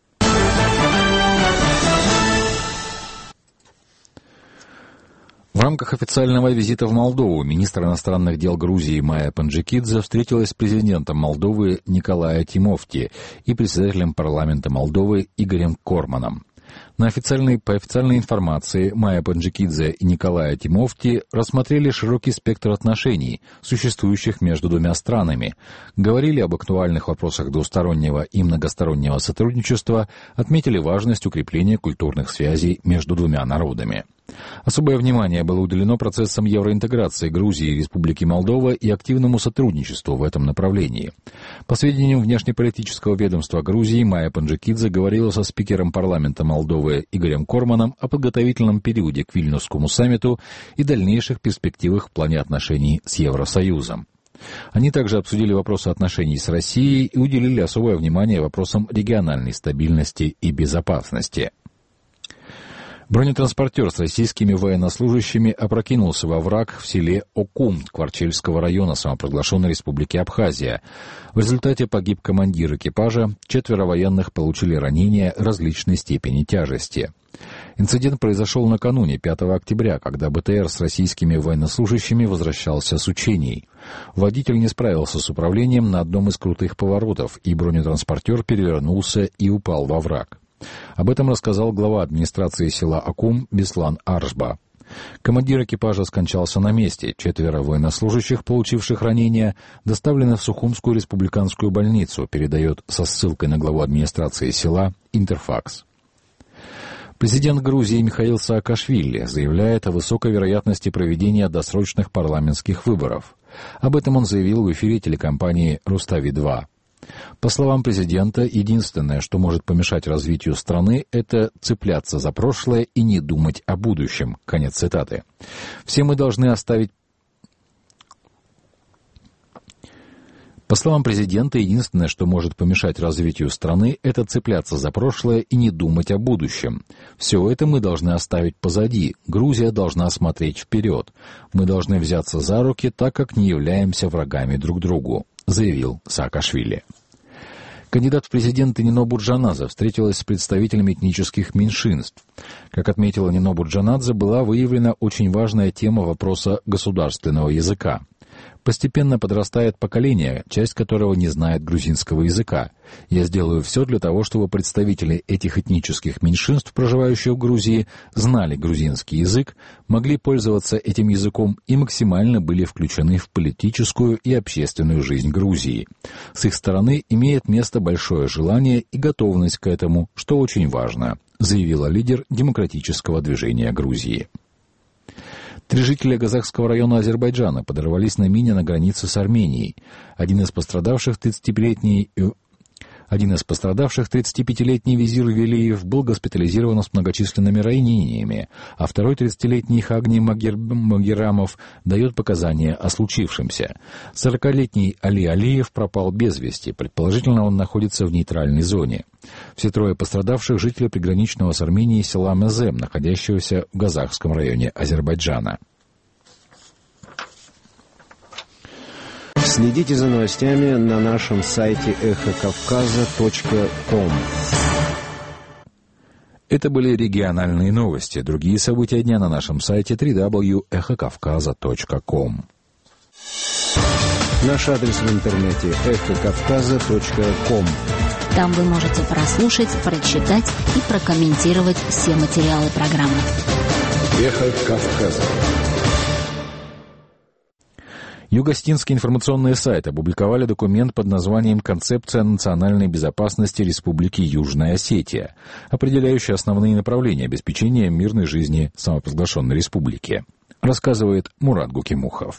В рамках официального визита в Молдову министр иностранных дел Грузии Майя Панджикидзе встретилась с президентом Молдовы Николая Тимофти и председателем парламента Молдовы Игорем Корманом. По официальной информации, Майя Панджикидзе и Николая Тимофти рассмотрели широкий спектр отношений, существующих между двумя странами, говорили об актуальных вопросах двустороннего и многостороннего сотрудничества, отметили важность укрепления культурных связей между двумя народами. Особое внимание было уделено процессам евроинтеграции Грузии и Республики Молдова и активному сотрудничеству в этом направлении. По сведениям внешнеполитического ведомства Грузии, Майя Панджикидзе говорила со спикером парламента Молдовы Игорем Корманом о подготовительном периоде к Вильнюсскому саммиту и дальнейших перспективах в плане отношений с Евросоюзом. Они также обсудили вопросы отношений с Россией и уделили особое внимание вопросам региональной стабильности и безопасности. Бронетранспортер с российскими военнослужащими опрокинулся во враг в селе Окум Кварчельского района самопровозглашенной Республики Абхазия. В результате погиб командир экипажа, 4 военных получили ранения различной степени тяжести. Инцидент произошел накануне, 5 октября, когда БТР с российскими военнослужащими возвращался с учений. Водитель не справился с управлением на одном из крутых поворотов, и бронетранспортер перевернулся и упал во враг. Об этом рассказал глава администрации села Акум Беслан Аршба. Командир экипажа скончался на месте. 4 военнослужащих, получивших ранения, доставлены в Сухумскую республиканскую больницу, передает со ссылкой на главу администрации села Интерфакс. Президент Грузии Михаил Саакашвили заявляет о высокой вероятности проведения досрочных парламентских выборов. Об этом он заявил в эфире телекомпании «Рустави-2». По словам президента, единственное, что может помешать развитию страны, это цепляться за прошлое и не думать о будущем. Конец цитаты. Все мы должны оставить... По словам президента, единственное, что может помешать развитию страны, это цепляться за прошлое и не думать о будущем. Все это мы должны оставить позади. Грузия должна смотреть вперед. Мы должны взяться за руки, так как не являемся врагами друг другу, заявил Саакашвили. Кандидат в президенты Нино Бурджанадзе встретилась с представителями этнических меньшинств. Как отметила Нино Бурджанадзе, была выявлена очень важная тема вопроса государственного языка. Постепенно подрастает поколение, часть которого не знает грузинского языка. Я сделаю все для того, чтобы представители этих этнических меньшинств, проживающих в Грузии, знали грузинский язык, могли пользоваться этим языком и максимально были включены в политическую и общественную жизнь Грузии. С их стороны имеет место большое желание и готовность к этому, что очень важно, заявила лидер демократического движения Грузии. 3 жителя Газахского района Азербайджана подорвались на мине на границе с Арменией. Один из пострадавших, 35-летний Визир Велиев, был госпитализирован с многочисленными ранениями, а второй, 30-летний Хагни Магерамов, дает показания о случившемся. 40-летний Али Алиев пропал без вести, предположительно он находится в нейтральной зоне. Все 3 пострадавших — жители приграничного с Арменией села Мезем, находящегося в Газахском районе Азербайджана. Следите за новостями на нашем сайте эхокавказа.ком. Это были региональные новости. Другие события дня на нашем сайте www.эхокавказа.ком. Наш адрес в интернете эхокавказа.ком. Там вы можете прослушать, прочитать и прокомментировать все материалы программы. Эхо Кавказа. Югостинский информационный сайт опубликовали документ под названием «Концепция национальной безопасности Республики Южная Осетия», определяющий основные направления обеспечения мирной жизни самопровозглашенной республики. Рассказывает Мурат Гукимухов.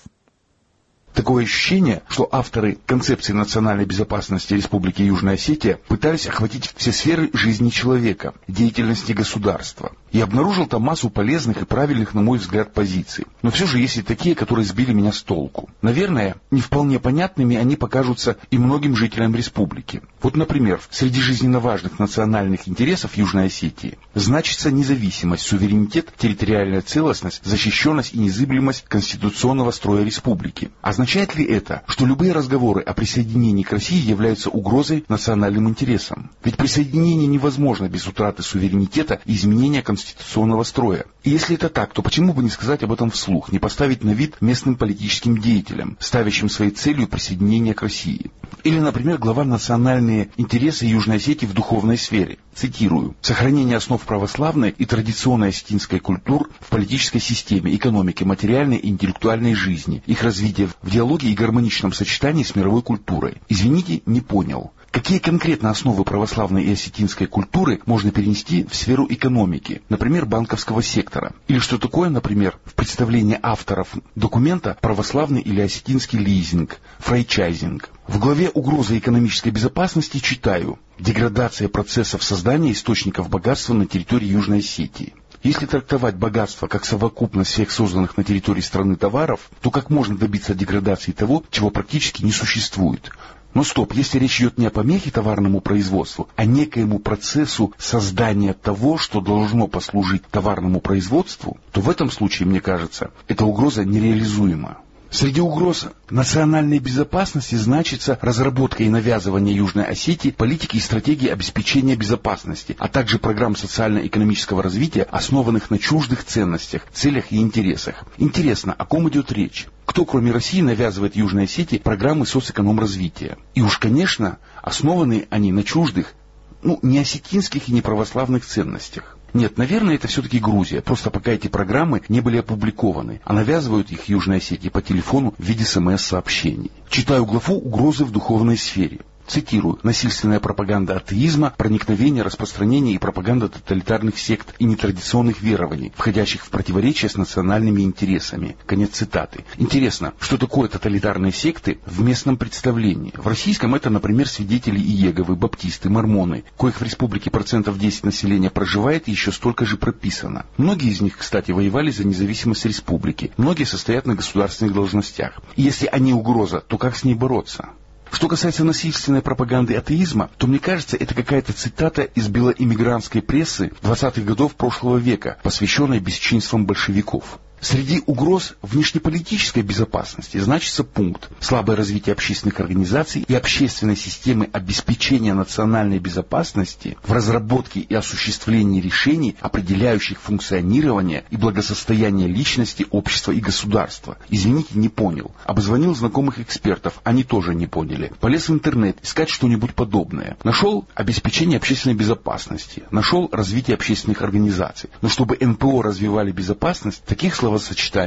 Такое ощущение, что авторы концепции национальной безопасности Республики Южная Осетия пытались охватить все сферы жизни человека, деятельности государства. И обнаружил там массу полезных и правильных, на мой взгляд, позиций. Но все же есть и такие, которые сбили меня с толку. Наверное, не вполне понятными они покажутся и многим жителям республики. Вот, например, среди жизненно важных национальных интересов Южной Осетии значится независимость, суверенитет, территориальная целостность, защищенность и незыблемость конституционного строя республики. Означает ли это, что любые разговоры о присоединении к России являются угрозой национальным интересам? Ведь присоединение невозможно без утраты суверенитета и изменения конституционного строя. И если это так, то почему бы не сказать об этом вслух, не поставить на вид местным политическим деятелям, ставящим своей целью присоединение к России? Или, например, глава «Национальные интересы Южной Осетии в духовной сфере». Цитирую. «Сохранение основ православной и традиционной осетинской культур в политической системе, экономике, материальной и интеллектуальной жизни, их развитие в диалоге и гармоничном сочетании с мировой культурой». Извините, не понял. Какие конкретно основы православной и осетинской культуры можно перенести в сферу экономики, например, банковского сектора? Или что такое, например, в представлении авторов документа православный или осетинский лизинг, франчайзинг? В главе «Угроза экономической безопасности» читаю: «Деградация процессов создания источников богатства на территории Южной Осетии». Если трактовать богатство как совокупность всех созданных на территории страны товаров, то как можно добиться деградации того, чего практически не существует? Но стоп, если речь идет не о помехе товарному производству, а некоему процессу создания того, что должно послужить товарному производству, то в этом случае, мне кажется, эта угроза нереализуема. Среди угроз национальной безопасности значится разработка и навязывание Южной Осетии политики и стратегии обеспечения безопасности, а также программ социально-экономического развития, основанных на чуждых ценностях, целях и интересах. Интересно, о ком идет речь? Кто, кроме России, навязывает Южной Осетии программы соцэконом-развития? И уж, конечно, основаны они на чуждых, не осетинских и не православных ценностях. Нет, наверное, это все-таки Грузия, просто пока эти программы не были опубликованы, а навязывают их Южной Осетии по телефону в виде СМС-сообщений. Читаю главу «Угрозы в духовной сфере». Цитирую. «Насильственная пропаганда атеизма, проникновение, распространение и пропаганда тоталитарных сект и нетрадиционных верований, входящих в противоречие с национальными интересами». Конец цитаты. Интересно, что такое тоталитарные секты в местном представлении? В российском это, например, свидетели Иеговы, баптисты, мормоны, коих в республике 10% населения проживает и еще столько же прописано. Многие из них, кстати, воевали за независимость республики. Многие состоят на государственных должностях. И если они угроза, то как с ней бороться? Что касается насильственной пропаганды атеизма, то, мне кажется, это какая-то цитата из белоиммигрантской прессы 20-х годов прошлого века, посвященной бесчинствам большевиков. Среди угроз внешнеполитической безопасности значится пункт «Слабое развитие общественных организаций и общественной системы обеспечения национальной безопасности в разработке и осуществлении решений, определяющих функционирование и благосостояние личности, общества и государства». Извините, не понял. Обзвонил знакомых экспертов, они тоже не поняли. Полез в интернет искать что-нибудь подобное. Нашел обеспечение общественной безопасности, нашел развитие общественных организаций. Но чтобы НПО развивали безопасность, таких словосочетаний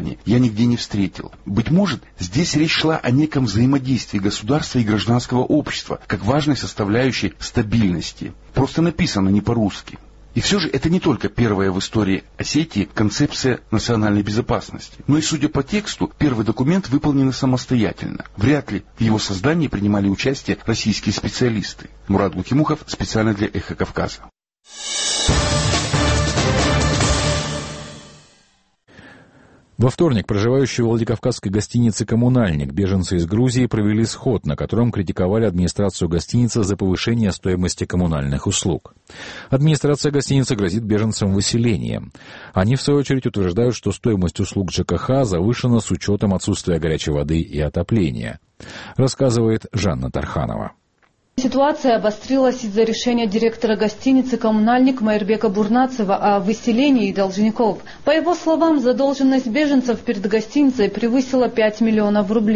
я нигде не встретил. Быть может, здесь речь шла о неком взаимодействии государства и гражданского общества, как важной составляющей стабильности. Просто написано не по-русски. И все же это не только первая в истории Осетии концепция национальной безопасности. Но и, судя по тексту, первый документ выполнен самостоятельно. Вряд ли в его создании принимали участие российские специалисты. Мурат Гукимухов, специально для «Эхо Кавказа». Во вторник проживающие в Владикавказской гостинице «Коммунальник» беженцы из Грузии провели сход, на котором критиковали администрацию гостиницы за повышение стоимости коммунальных услуг. Администрация гостиницы грозит беженцам выселением. Они, в свою очередь, утверждают, что стоимость услуг ЖКХ завышена с учетом отсутствия горячей воды и отопления. Рассказывает Жанна Тарханова. Ситуация обострилась из-за решения директора гостиницы «Коммунальник» Майырбека Бурнацева о выселении должников. По его словам, задолженность беженцев перед гостиницей превысила 5 миллионов рублей.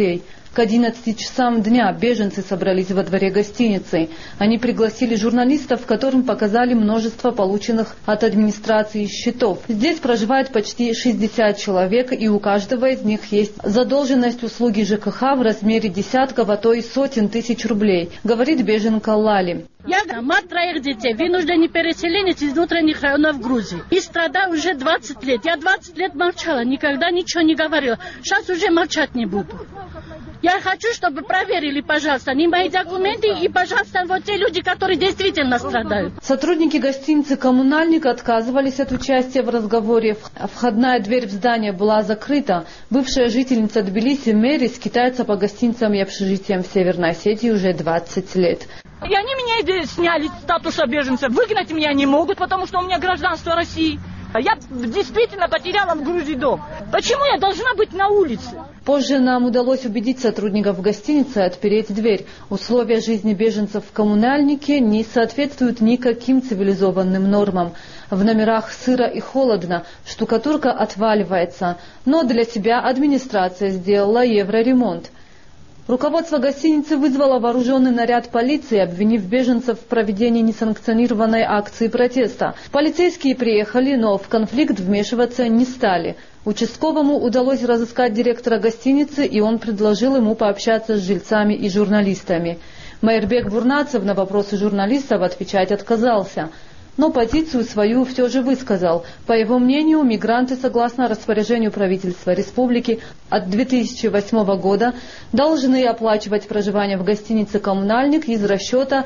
К 11 часам дня беженцы собрались во дворе гостиницы. Они пригласили журналистов, которым показали множество полученных от администрации счетов. Здесь проживает почти 60 человек, и у каждого из них есть задолженность услуги ЖКХ в размере десятков, а то и сотен тысяч рублей, говорит беженка Лали. Я мать 3 детей, вынужденный переселенец из внутренних районов Грузии. И страдаю уже 20 лет. Я 20 лет молчала, никогда ничего не говорила. Сейчас уже молчать не буду. Я хочу, чтобы проверили, пожалуйста, не мои документы и, пожалуйста, вот те люди, которые действительно страдают. Сотрудники гостиницы «Коммунальник» отказывались от участия в разговоре. Входная дверь в здание была закрыта. Бывшая жительница Тбилиси Мэри скитается по гостиницам и общежитиям в Северной Осетии уже 20 лет. И они меня сняли с статуса беженца. Выгнать меня не могут, потому что у меня гражданство России. Я действительно потеряла в Грузии дом. Почему я должна быть на улице? Позже нам удалось убедить сотрудников гостиницы отпереть дверь. Условия жизни беженцев в коммунальнике не соответствуют никаким цивилизованным нормам. В номерах сыро и холодно, штукатурка отваливается. Но для себя администрация сделала евроремонт. Руководство гостиницы вызвало вооруженный наряд полиции, обвинив беженцев в проведении несанкционированной акции протеста. Полицейские приехали, но в конфликт вмешиваться не стали. Участковому удалось разыскать директора гостиницы, и он предложил ему пообщаться с жильцами и журналистами. Майырбек Бурнацев на вопросы журналистов отвечать отказался. Но позицию свою все же высказал. По его мнению, мигранты, согласно распоряжению правительства республики, от 2008 года должны оплачивать проживание в гостинице «Коммунальник» из расчета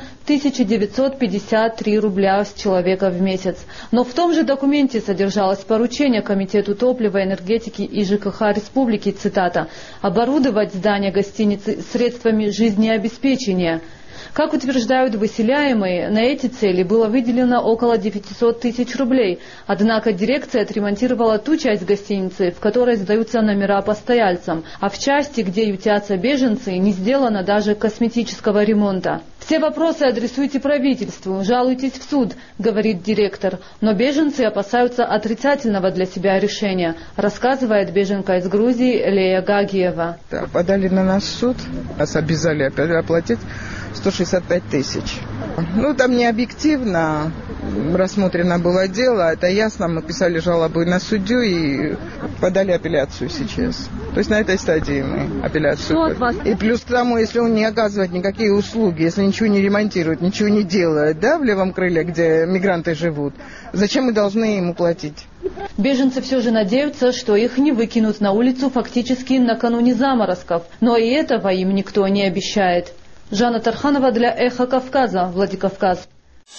1953 рубля с человека в месяц. Но в том же документе содержалось поручение Комитету топлива, энергетики и ЖКХ республики, цитата, «оборудовать здание гостиницы средствами жизнеобеспечения». Как утверждают выселяемые, на эти цели было выделено около 900 тысяч рублей. Однако дирекция отремонтировала ту часть гостиницы, в которой сдаются номера постояльцам, а в части, где ютятся беженцы, не сделано даже косметического ремонта. «Все вопросы адресуйте правительству, жалуйтесь в суд», — говорит директор. Но беженцы опасаются отрицательного для себя решения, рассказывает беженка из Грузии Лея Гагиева. Подали на нас в суд, нас обязали оплатить 165 тысяч. Там не объективно рассмотрено было дело, это ясно. Мы писали жалобы на судью и подали апелляцию сейчас. То есть на этой стадии мы апелляцию. И плюс к тому, если он не оказывает никакие услуги, если ничего не ремонтирует, ничего не делает, в левом крыле, где мигранты живут, зачем мы должны ему платить? Беженцы все же надеются, что их не выкинут на улицу фактически накануне заморозков. Но и этого им никто не обещает. Жанна Тарханова для «Эхо Кавказа», Владикавказ.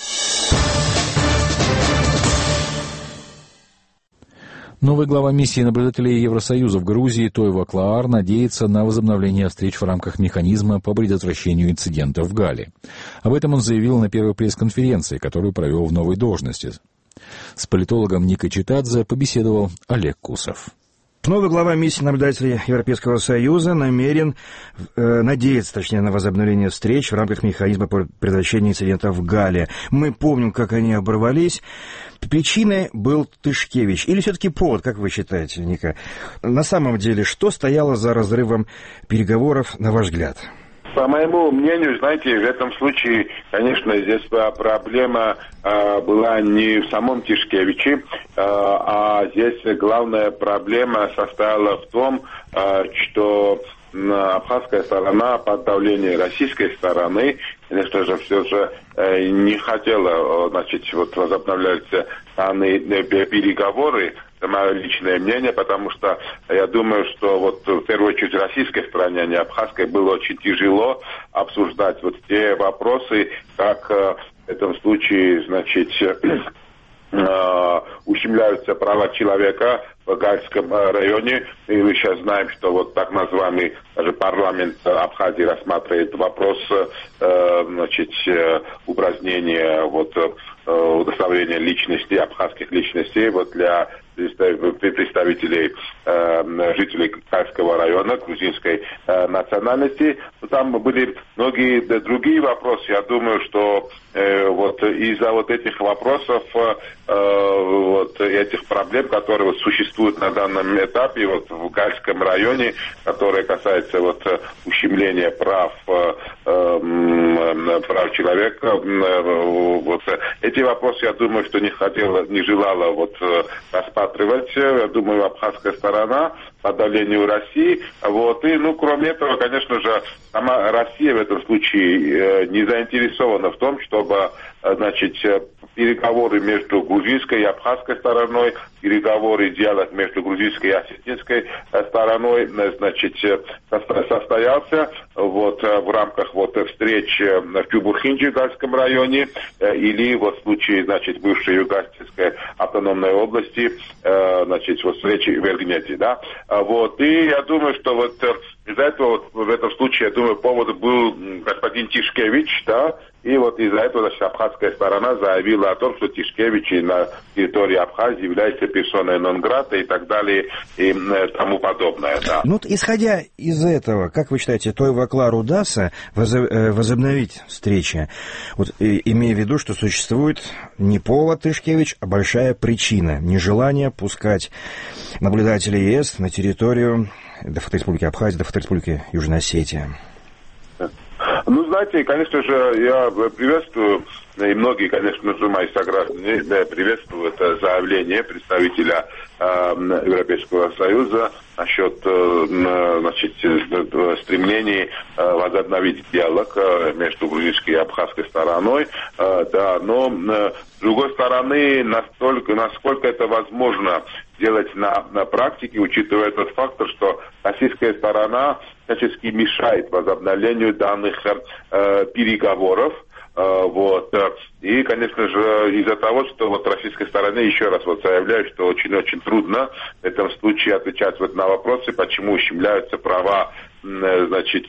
Новый глава миссии наблюдателей Евросоюза в Грузии Тойва Клаар надеется на возобновление встреч в рамках механизма по предотвращению инцидентов в Гале. Об этом он заявил на первой пресс-конференции, которую провел в новой должности. С политологом Никой Читадзе побеседовал Олег Кусов. Новый глава миссии наблюдателей Европейского Союза надеется на возобновление встреч в рамках механизма по предотвращению инцидентов в Гале. Мы помним, как они оборвались. Причиной был Тышкевич. Или все-таки повод, как вы считаете, Ника? На самом деле, что стояло за разрывом переговоров, на ваш взгляд? По моему мнению, знаете, в этом случае, конечно, здесь проблема была не в самом Тишкевиче, а здесь главная проблема состояла в том, что абхазская сторона под давлением российской стороны, конечно же, все же не хотела, возобновлять переговоры. Это мое личное мнение, потому что я думаю, что в первую очередь российской стороне, а не абхазской, было очень тяжело обсуждать те вопросы, как в этом случае, ущемляются права человека в Гальском районе. И мы сейчас знаем, что так называемый даже парламент Абхазии рассматривает вопрос упразднения удостоверения личности, абхазских личностей для представителей жителей Гальского района, грузинской национальности. Там были многие другие вопросы. Я думаю, что из-за этих вопросов вот этих проблем, которые вот существуют на данном этапе вот в Гальском районе, которые касаются вот ущемления прав человека. Вот эти вопросы, я думаю, что не желала вот рассматривать. Я думаю, абхазская сторона по давлению России. Вот. И, кроме этого, конечно же, сама Россия в этом случае не заинтересована в том, чтобы, значит, переговоры между грузинской и абхазской стороной, переговоры, диалог между грузинской и осетинской стороной, значит, состоялся вот в рамках вот встреч в Чубурхинджи в Гальском районе или вот в случае, значит, бывшей Юго-Осетинской автономной области, значит, вот встречи в Эргнете, да. Вот. И я думаю, что вот из-за этого вот в этом случае, я думаю, повод был господин Тишкевич, да, и вот из-за этого, значит, абхазская сторона заявила о том, что Тишкевич на территории Абхазии является персоной нон-грата и так далее и тому подобное, да. Ну, исходя из этого, как вы считаете, Тойваклар удастся возобновить встречи, вот, имея в виду, что существует не повод Тишкевич, а большая причина, нежелание пускать наблюдателей ЕС на территорию Республики Абхазия, Республики Южная Осетия? Ну, знаете, конечно же, я приветствую, и многие, конечно же, мои сограждане приветствуют заявление представителя Европейского Союза насчет, значит, стремлений возобновить диалог между грузинской и абхазской стороной, да, но с другой стороны, насколько это возможно делать на практике, учитывая тот фактор, что российская сторона всячески мешает возобновлению данных переговоров. Вот. И, конечно же, из-за того, что вот российской стороне, еще раз вот заявляю, что очень-очень трудно в этом случае отвечать вот на вопросы, почему ущемляются права, значит,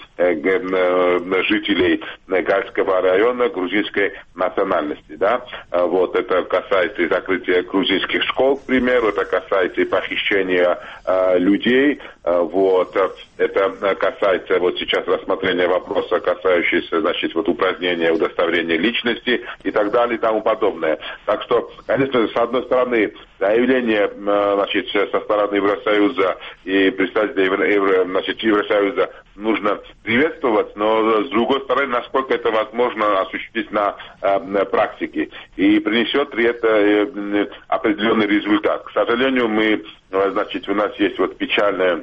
жителей Гальского района грузинской национальности, да. Вот это касается и закрытия грузинских школ, к примеру, это касается и похищения людей, вот. Это касается вот сейчас рассмотрения вопроса, касающегося, значит, вот упразднения удостоверения личности и так далее и тому подобное. Так что, конечно, с одной стороны, заявление, значит, со стороны Евросоюза и представителей Евросоюза нужно приветствовать, но с другой стороны, насколько это возможно осуществить на практике и принесет ли это определенный результат. К сожалению, значит, у нас есть вот печальный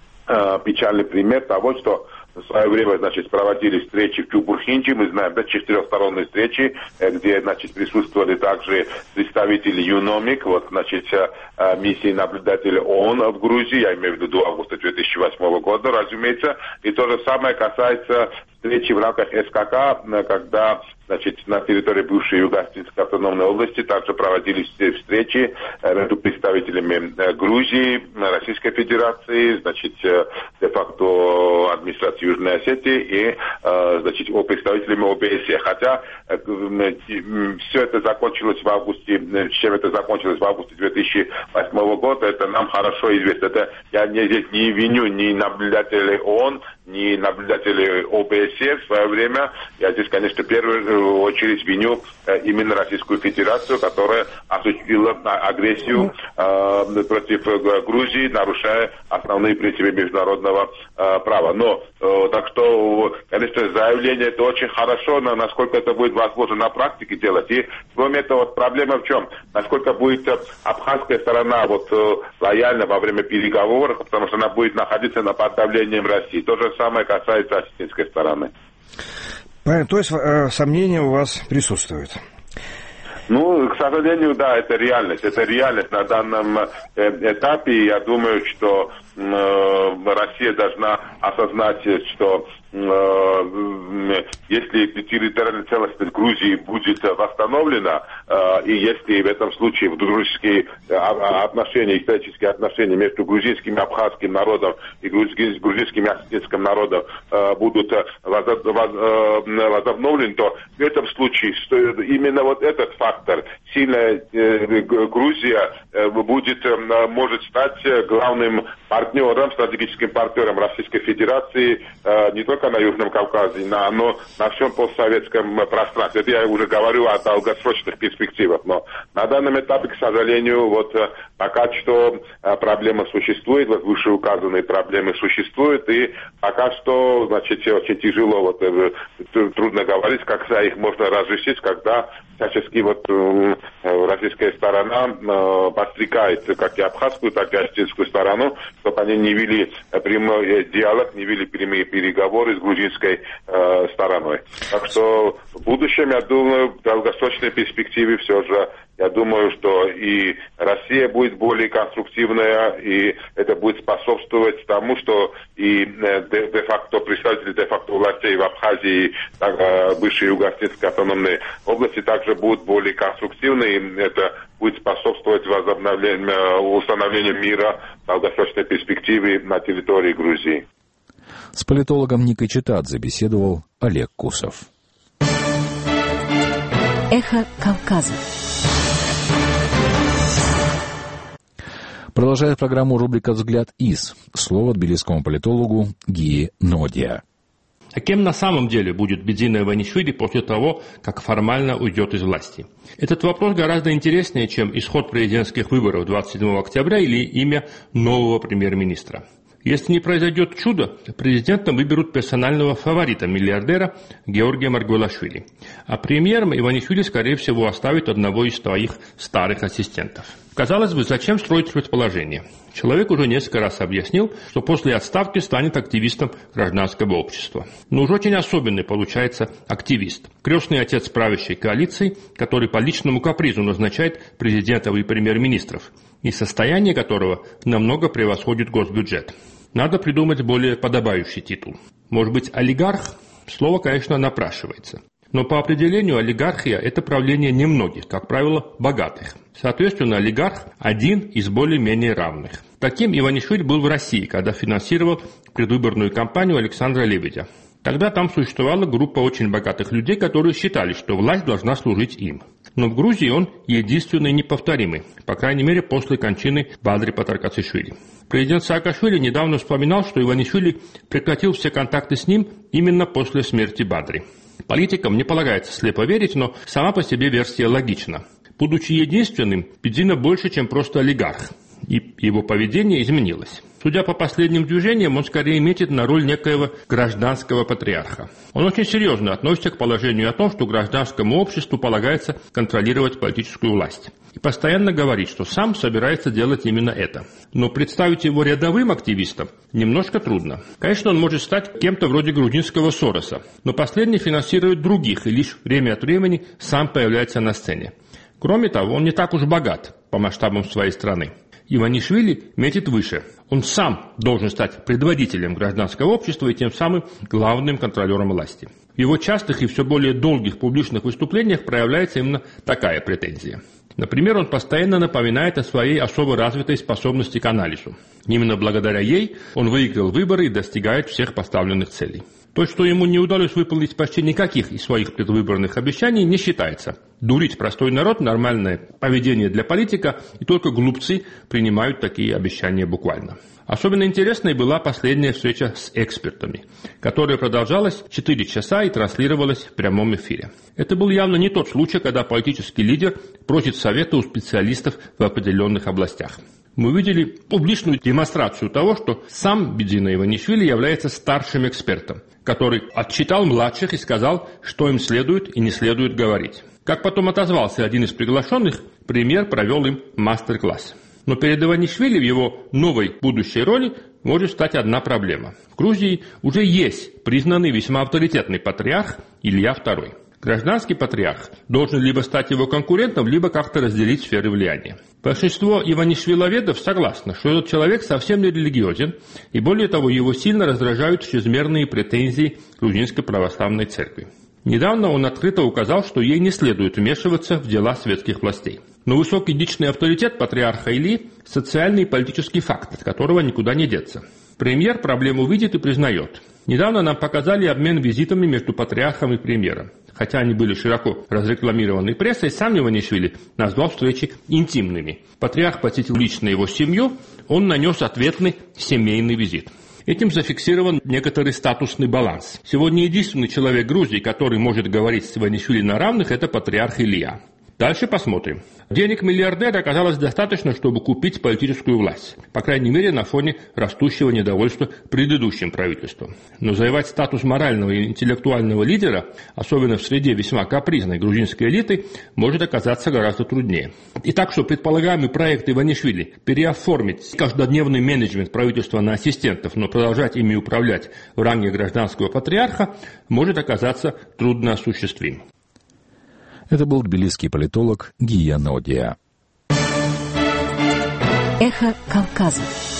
пример того, что в свое время, значит, проводились встречи в Чубурхинджи, мы знаем, да, четырехсторонние встречи, где, значит, присутствовали также представители ЮНОМИК, вот, значит, миссии наблюдателей ООН в Грузии, я имею в виду до августа 2008 года, разумеется, и то же самое касается встречи в рамках СКК, когда, значит, на территории бывшей Юго-Осетинской автономной области также проводились встречи между представителями Грузии, Российской Федерации, значит, де-факто администрации Южной Осетии и, значит, представителями ОБСЕ. Хотя все это закончилось в августе, чем это закончилось в августе 2008 года, это нам хорошо известно. Это я здесь не виню ни наблюдателей ООН, ни наблюдателей ОБСЕ в свое время. Я здесь, конечно, в первую очередь виню именно Российскую Федерацию, которая осуществила агрессию против Грузии, нарушая основные принципы международного права. Но, так что, конечно, заявление это очень хорошо, но насколько это будет возможно на практике делать. И, кроме этого, вот проблема в чем? Насколько будет абхазская сторона вот лояльна во время переговоров, потому что она будет находиться под давлением России. То же самое касается осетинской стороны. Понятно. То есть сомнения у вас присутствуют? Ну, к сожалению, да, это реальность. Это реальность на данном этапе. Я думаю, что Россия должна осознать, что если территориальная целостность Грузии будет восстановлена, и если в этом случае дружеские отношения, исторические отношения между грузинским и абхазским народом и грузинским и осетинским народом будут возобновлены, то в этом случае именно вот этот фактор, сильная Грузия может стать главным партнером, стратегическим партнером Российской Федерации не только только на Южном Кавказе, но на всем постсоветском пространстве. Это я уже говорю о долгосрочных перспективах. Но на данном этапе, к сожалению, пока что проблема существует, вышеуказанные проблемы существуют, и пока что, очень тяжело, трудно говорить, когда их можно разрешить, когда всячески российская сторона подстрекает как и абхазскую, так и осетинскую сторону, чтобы они не вели прямой диалог, не вели прямые переговоры с грузинской стороной. Так что в будущем, я думаю, в долгосрочной перспективе все же, я думаю, что и Россия будет более конструктивная, и это будет способствовать тому, что и де-факто представители де-факто властей в Абхазии, бывшей Юго-Осетинской автономной области, также будут более конструктивны, и это будет способствовать установлению мира в долгосрочной перспективе на территории Грузии. С политологом Никой Читадзе беседовал Олег Кусов. Эхо Кавказа. Продолжает программу рубрика «Взгляд из». Слово тбилисскому политологу Гии Нодия. А кем на самом деле будет Бедзина Иванишвили после того, как формально уйдет из власти? Этот вопрос гораздо интереснее, чем исход президентских выборов 27 октября или имя нового премьер-министра. Если не произойдет чудо, президентом выберут персонального фаворита миллиардера Георгия Маргвелашвили. А премьером Иванишвили, скорее всего, оставит одного из своих старых ассистентов. Казалось бы, зачем строить предположение? Человек уже несколько раз объяснил, что после отставки станет активистом гражданского общества. Но уж очень особенный получается активист. Крестный отец правящей коалиции, который по личному капризу назначает президентов и премьер-министров, и состояние которого намного превосходит госбюджет. Надо придумать более подобающий титул. Может быть, олигарх? Слово, конечно, напрашивается. Но по определению олигархия – это правление немногих, как правило, богатых. Соответственно, олигарх – один из более-менее равных. Таким Иванишвили был в России, когда финансировал предвыборную кампанию Александра Лебедя. Тогда там существовала группа очень богатых людей, которые считали, что власть должна служить им. Но в Грузии он единственный и неповторимый, по крайней мере, после кончины Бадри Патаркацишвили. Президент Саакашвили недавно вспоминал, что Иванишвили прекратил все контакты с ним именно после смерти Бадри. Политикам не полагается слепо верить, но сама по себе версия логична. Будучи единственным, Бедзина больше, чем просто олигарх, и его поведение изменилось. Судя по последним движениям, он скорее метит на роль некоего гражданского патриарха. Он очень серьезно относится к положению о том, что гражданскому обществу полагается контролировать политическую власть. И постоянно говорит, что сам собирается делать именно это. Но представить его рядовым активистом немножко трудно. Конечно, он может стать кем-то вроде грузинского Сороса, но последний финансирует других и лишь время от времени сам появляется на сцене. Кроме того, он не так уж богат по масштабам своей страны. Иванишвили метит выше. Он сам должен стать предводителем гражданского общества и тем самым главным контролером власти. В его частых и все более долгих публичных выступлениях проявляется именно такая претензия. Например, он постоянно напоминает о своей особо развитой способности к анализу. Именно благодаря ей он выиграл выборы и достигает всех поставленных целей. То, что ему не удалось выполнить почти никаких из своих предвыборных обещаний, не считается. Дурить простой народ – нормальное поведение для политика, и только глупцы принимают такие обещания буквально. Особенно интересной была последняя встреча с экспертами, которая продолжалась 4 часа и транслировалась в прямом эфире. Это был явно не тот случай, когда политический лидер просит совета у специалистов в определенных областях. Мы увидели публичную демонстрацию того, что сам Бедзина Иванишвили является старшим экспертом, который отчитал младших и сказал, что им следует и не следует говорить. Как потом отозвался один из приглашенных, премьер провел им мастер-класс. Но перед Иванишвили в его новой будущей роли может стать одна проблема. В Грузии уже есть признанный весьма авторитетный патриарх Илья II. Гражданский патриарх должен либо стать его конкурентом, либо как-то разделить сферы влияния. Большинство иванишвиловедов согласны, что этот человек совсем не религиозен, и более того, его сильно раздражают чрезмерные претензии грузинской православной церкви. Недавно он открыто указал, что ей не следует вмешиваться в дела светских властей. Но высокий личный авторитет патриарха Ильи – социальный и политический факт, от которого никуда не деться. Премьер проблему видит и признает. Недавно нам показали обмен визитами между патриархом и премьером. Хотя они были широко разрекламированы прессой, сам Иванишвили назвал встречи интимными. Патриарх посетил лично его семью, он нанес ответный семейный визит. Этим зафиксирован некоторый статусный баланс. Сегодня единственный человек Грузии, который может говорить с Иванишвили на равных, это патриарх Илья. Дальше посмотрим. Денег миллиардера оказалось достаточно, чтобы купить политическую власть. По крайней мере, на фоне растущего недовольства предыдущим правительством. Но завоевать статус морального и интеллектуального лидера, особенно в среде весьма капризной грузинской элиты, может оказаться гораздо труднее. Итак, что предполагаемый проект Иванишвили переоформить каждодневный менеджмент правительства на ассистентов, но продолжать ими управлять в ранге гражданского патриарха, может оказаться трудноосуществимым. Это был тбилисский политолог Гия Нодия. Эхо Кавказа.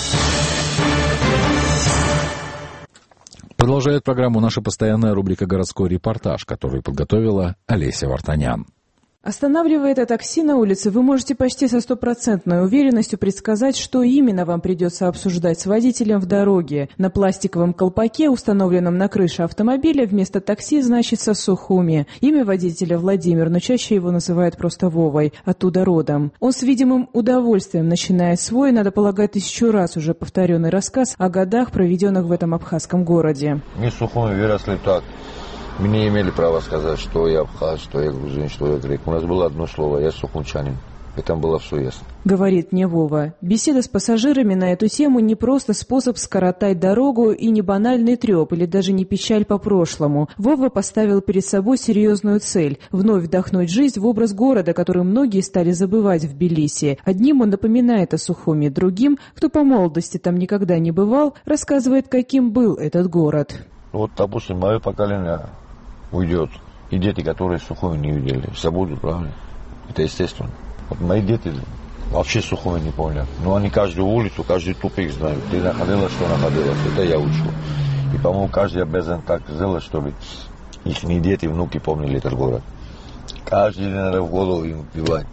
Продолжает программу наша постоянная рубрика «Городской репортаж», которую подготовила Олеся Вартанян. Останавливая это такси на улице, вы можете почти со 100% уверенностью предсказать, что именно вам придется обсуждать с водителем в дороге. На пластиковом колпаке, установленном на крыше автомобиля, вместо такси значится Сухуми. Имя водителя Владимир, но чаще его называют просто Вовой, оттуда родом. Он с видимым удовольствием начинает свой, надо полагать, 1000 раз уже повторенный рассказ о годах, проведенных в этом абхазском городе. Мы в Сухуми выросли так. Мы не имели права сказать, что я абхаз, что я грузин, что я грек. У нас было одно слово: я сухумчанин. И там было все ясно. Говорит мне Вова. Беседа с пассажирами на эту тему не просто способ скоротать дорогу и не банальный треп, или даже не печаль по прошлому. Вова поставил перед собой серьезную цель – вновь вдохнуть жизнь в образ города, который многие стали забывать в Тбилиси. Одним он напоминает о Сухуми, другим, кто по молодости там никогда не бывал, рассказывает, каким был этот город. Вот, допустим, мое поколение уйдет, и дети, которые Сухуми не видели, забудут, правильно? Это естественно. Вот мои дети вообще Сухуми не помнят. Но они каждую улицу, каждый тупик знают. Где находилась, что находилась. Это я учу. И, по-моему, каждый обязан так сделать, чтобы их дети, внуки помнили этот город. Каждый день надо в голову им вбивать.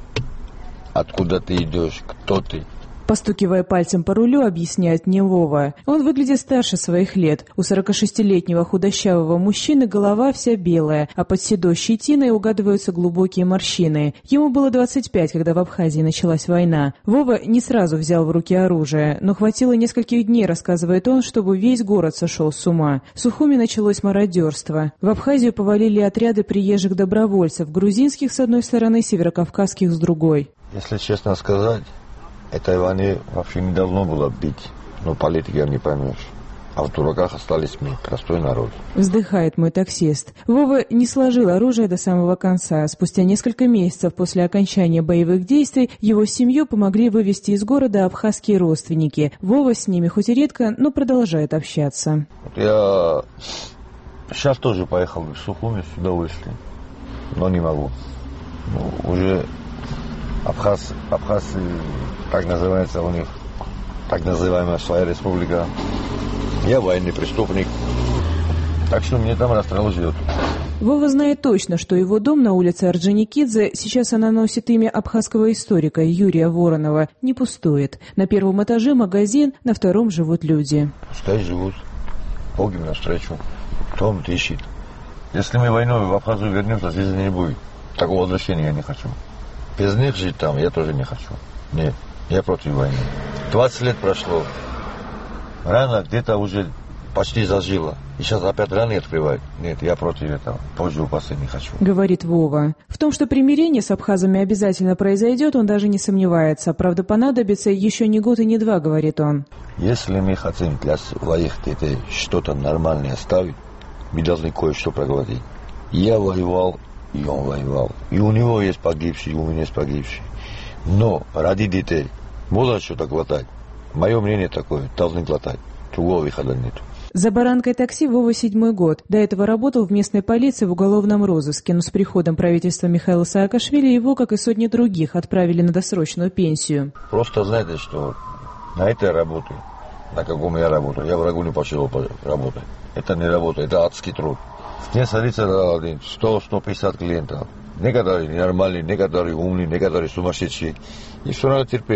Откуда ты идешь, кто ты. Постукивая пальцем по рулю, объясняет мне Вова. Он выглядит старше своих лет. У 46-летнего худощавого мужчины голова вся белая, а под седой щетиной угадываются глубокие морщины. Ему было 25, когда в Абхазии началась война. Вова не сразу взял в руки оружие, но хватило нескольких дней, рассказывает он, чтобы весь город сошел с ума. В Сухуми началось мародерство. В Абхазию повалили отряды приезжих добровольцев, грузинских с одной стороны, северокавказских с другой. Если честно сказать, этой войны вообще не должно было быть, но политики не поймешь. А в дураках остались мы, простой народ. Вздыхает мой таксист. Вова не сложил оружие до самого конца. Спустя несколько месяцев после окончания боевых действий его семью помогли вывести из города абхазские родственники. Вова с ними хоть и редко, но продолжает общаться. Я сейчас тоже поехал в Сухуми с удовольствием, но не могу. Уже Абхаз, так называется у них, так называемая своя республика. Я военный преступник, так что мне там расстрел ждет. Вова знает точно, что его дом на улице Орджоникидзе, сейчас она носит имя абхазского историка Юрия Воронова, не пустует. На первом этаже магазин, на втором живут люди. Пускай живут, Бог им навстречу, кто им ищет. Если мы войной в Абхазию вернемся, здесь не будет. Такого возвращения я не хочу. Без них жить там я тоже не хочу. Нет, я против войны. 20 лет прошло. Рана где-то уже почти зажила. И сейчас опять раны открывают. Нет, я против этого. Позже упасть не хочу. Говорит Вова. В том, что примирение с абхазами обязательно произойдет, он даже не сомневается. Правда, понадобится еще не год и не два, говорит он. Если мы хотим для своих детей что-то нормальное оставить, мы должны кое-что проговорить. Я воевал, и он воевал. И у него есть погибшие, и у меня есть погибшие. Но ради детей можно что-то глотать. Мое мнение такое, должны глотать. Другого выхода нет. За баранкой такси Вова 7-й год. До этого работал в местной полиции в уголовном розыске, но с приходом правительства Михаила Саакашвили его, как и сотни других, отправили на досрочную пенсию. Просто знаете, что на этой работе, на каком я работаю, я врагу не пошел работать. Это не работа, это адский труд. В день садится 100-150 клиентов. Некоторые нормальные, некоторые умные, некоторые сумасшедшие. И все надо терпеть.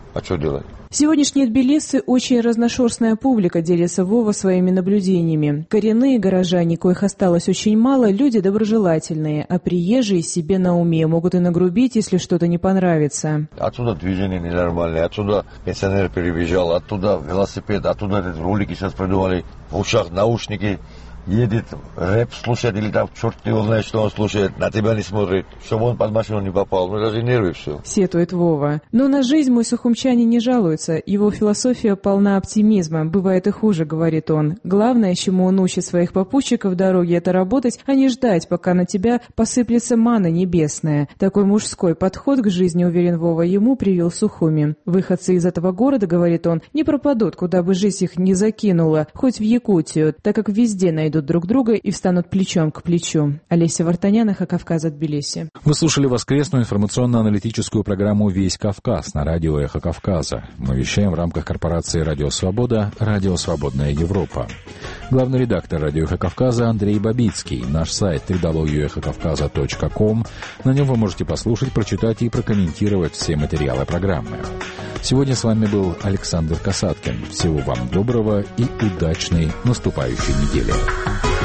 А что делать? Сегодняшние тбилисцы очень разношерстная публика, делится Вова своими наблюдениями. Коренные горожане, коих осталось очень мало, люди доброжелательные, а приезжие себе на уме, могут и нагрубить, если что-то не понравится. Отсюда движение ненормальное, отсюда пенсионер перебежал, оттуда велосипед, оттуда ролики сейчас придумали, в ушах наушники. Едет, рэп слушает или там черт его знает, что он слушает, на тебя не смотрит, чтобы он под машину не попал. Ну, даже нервы все. Сетует Вова. Но на жизнь мой сухумчанин не жалуется. Его философия полна оптимизма. Бывает и хуже, говорит он. Главное, чему он учит своих попутчиков в дороге, это работать, а не ждать, пока на тебя посыплется манна небесная. Такой мужской подход к жизни, уверен Вова, ему привил Сухуми. Выходцы из этого города, говорит он, не пропадут, куда бы жизнь их не закинула, хоть в Якутию, так как везде найдут друг друга и встанут плечом к плечу. Олеся Вартанян, «Эхо Кавказа», Тбилиси. Вы слушали воскресную информационно-аналитическую программу «Весь Кавказ» на радио «Эхо Кавказа». Мы вещаем в рамках корпорации «Радио Свобода», «Радио Свободная Европа». Главный редактор радио «Эхо Кавказа» Андрей Бабицкий. Наш сайт www.echokavkaza.com. На нем вы можете послушать, прочитать и прокомментировать все материалы программы. Сегодня с вами был Александр Касаткин. Всего вам доброго и удачной наступающей недели.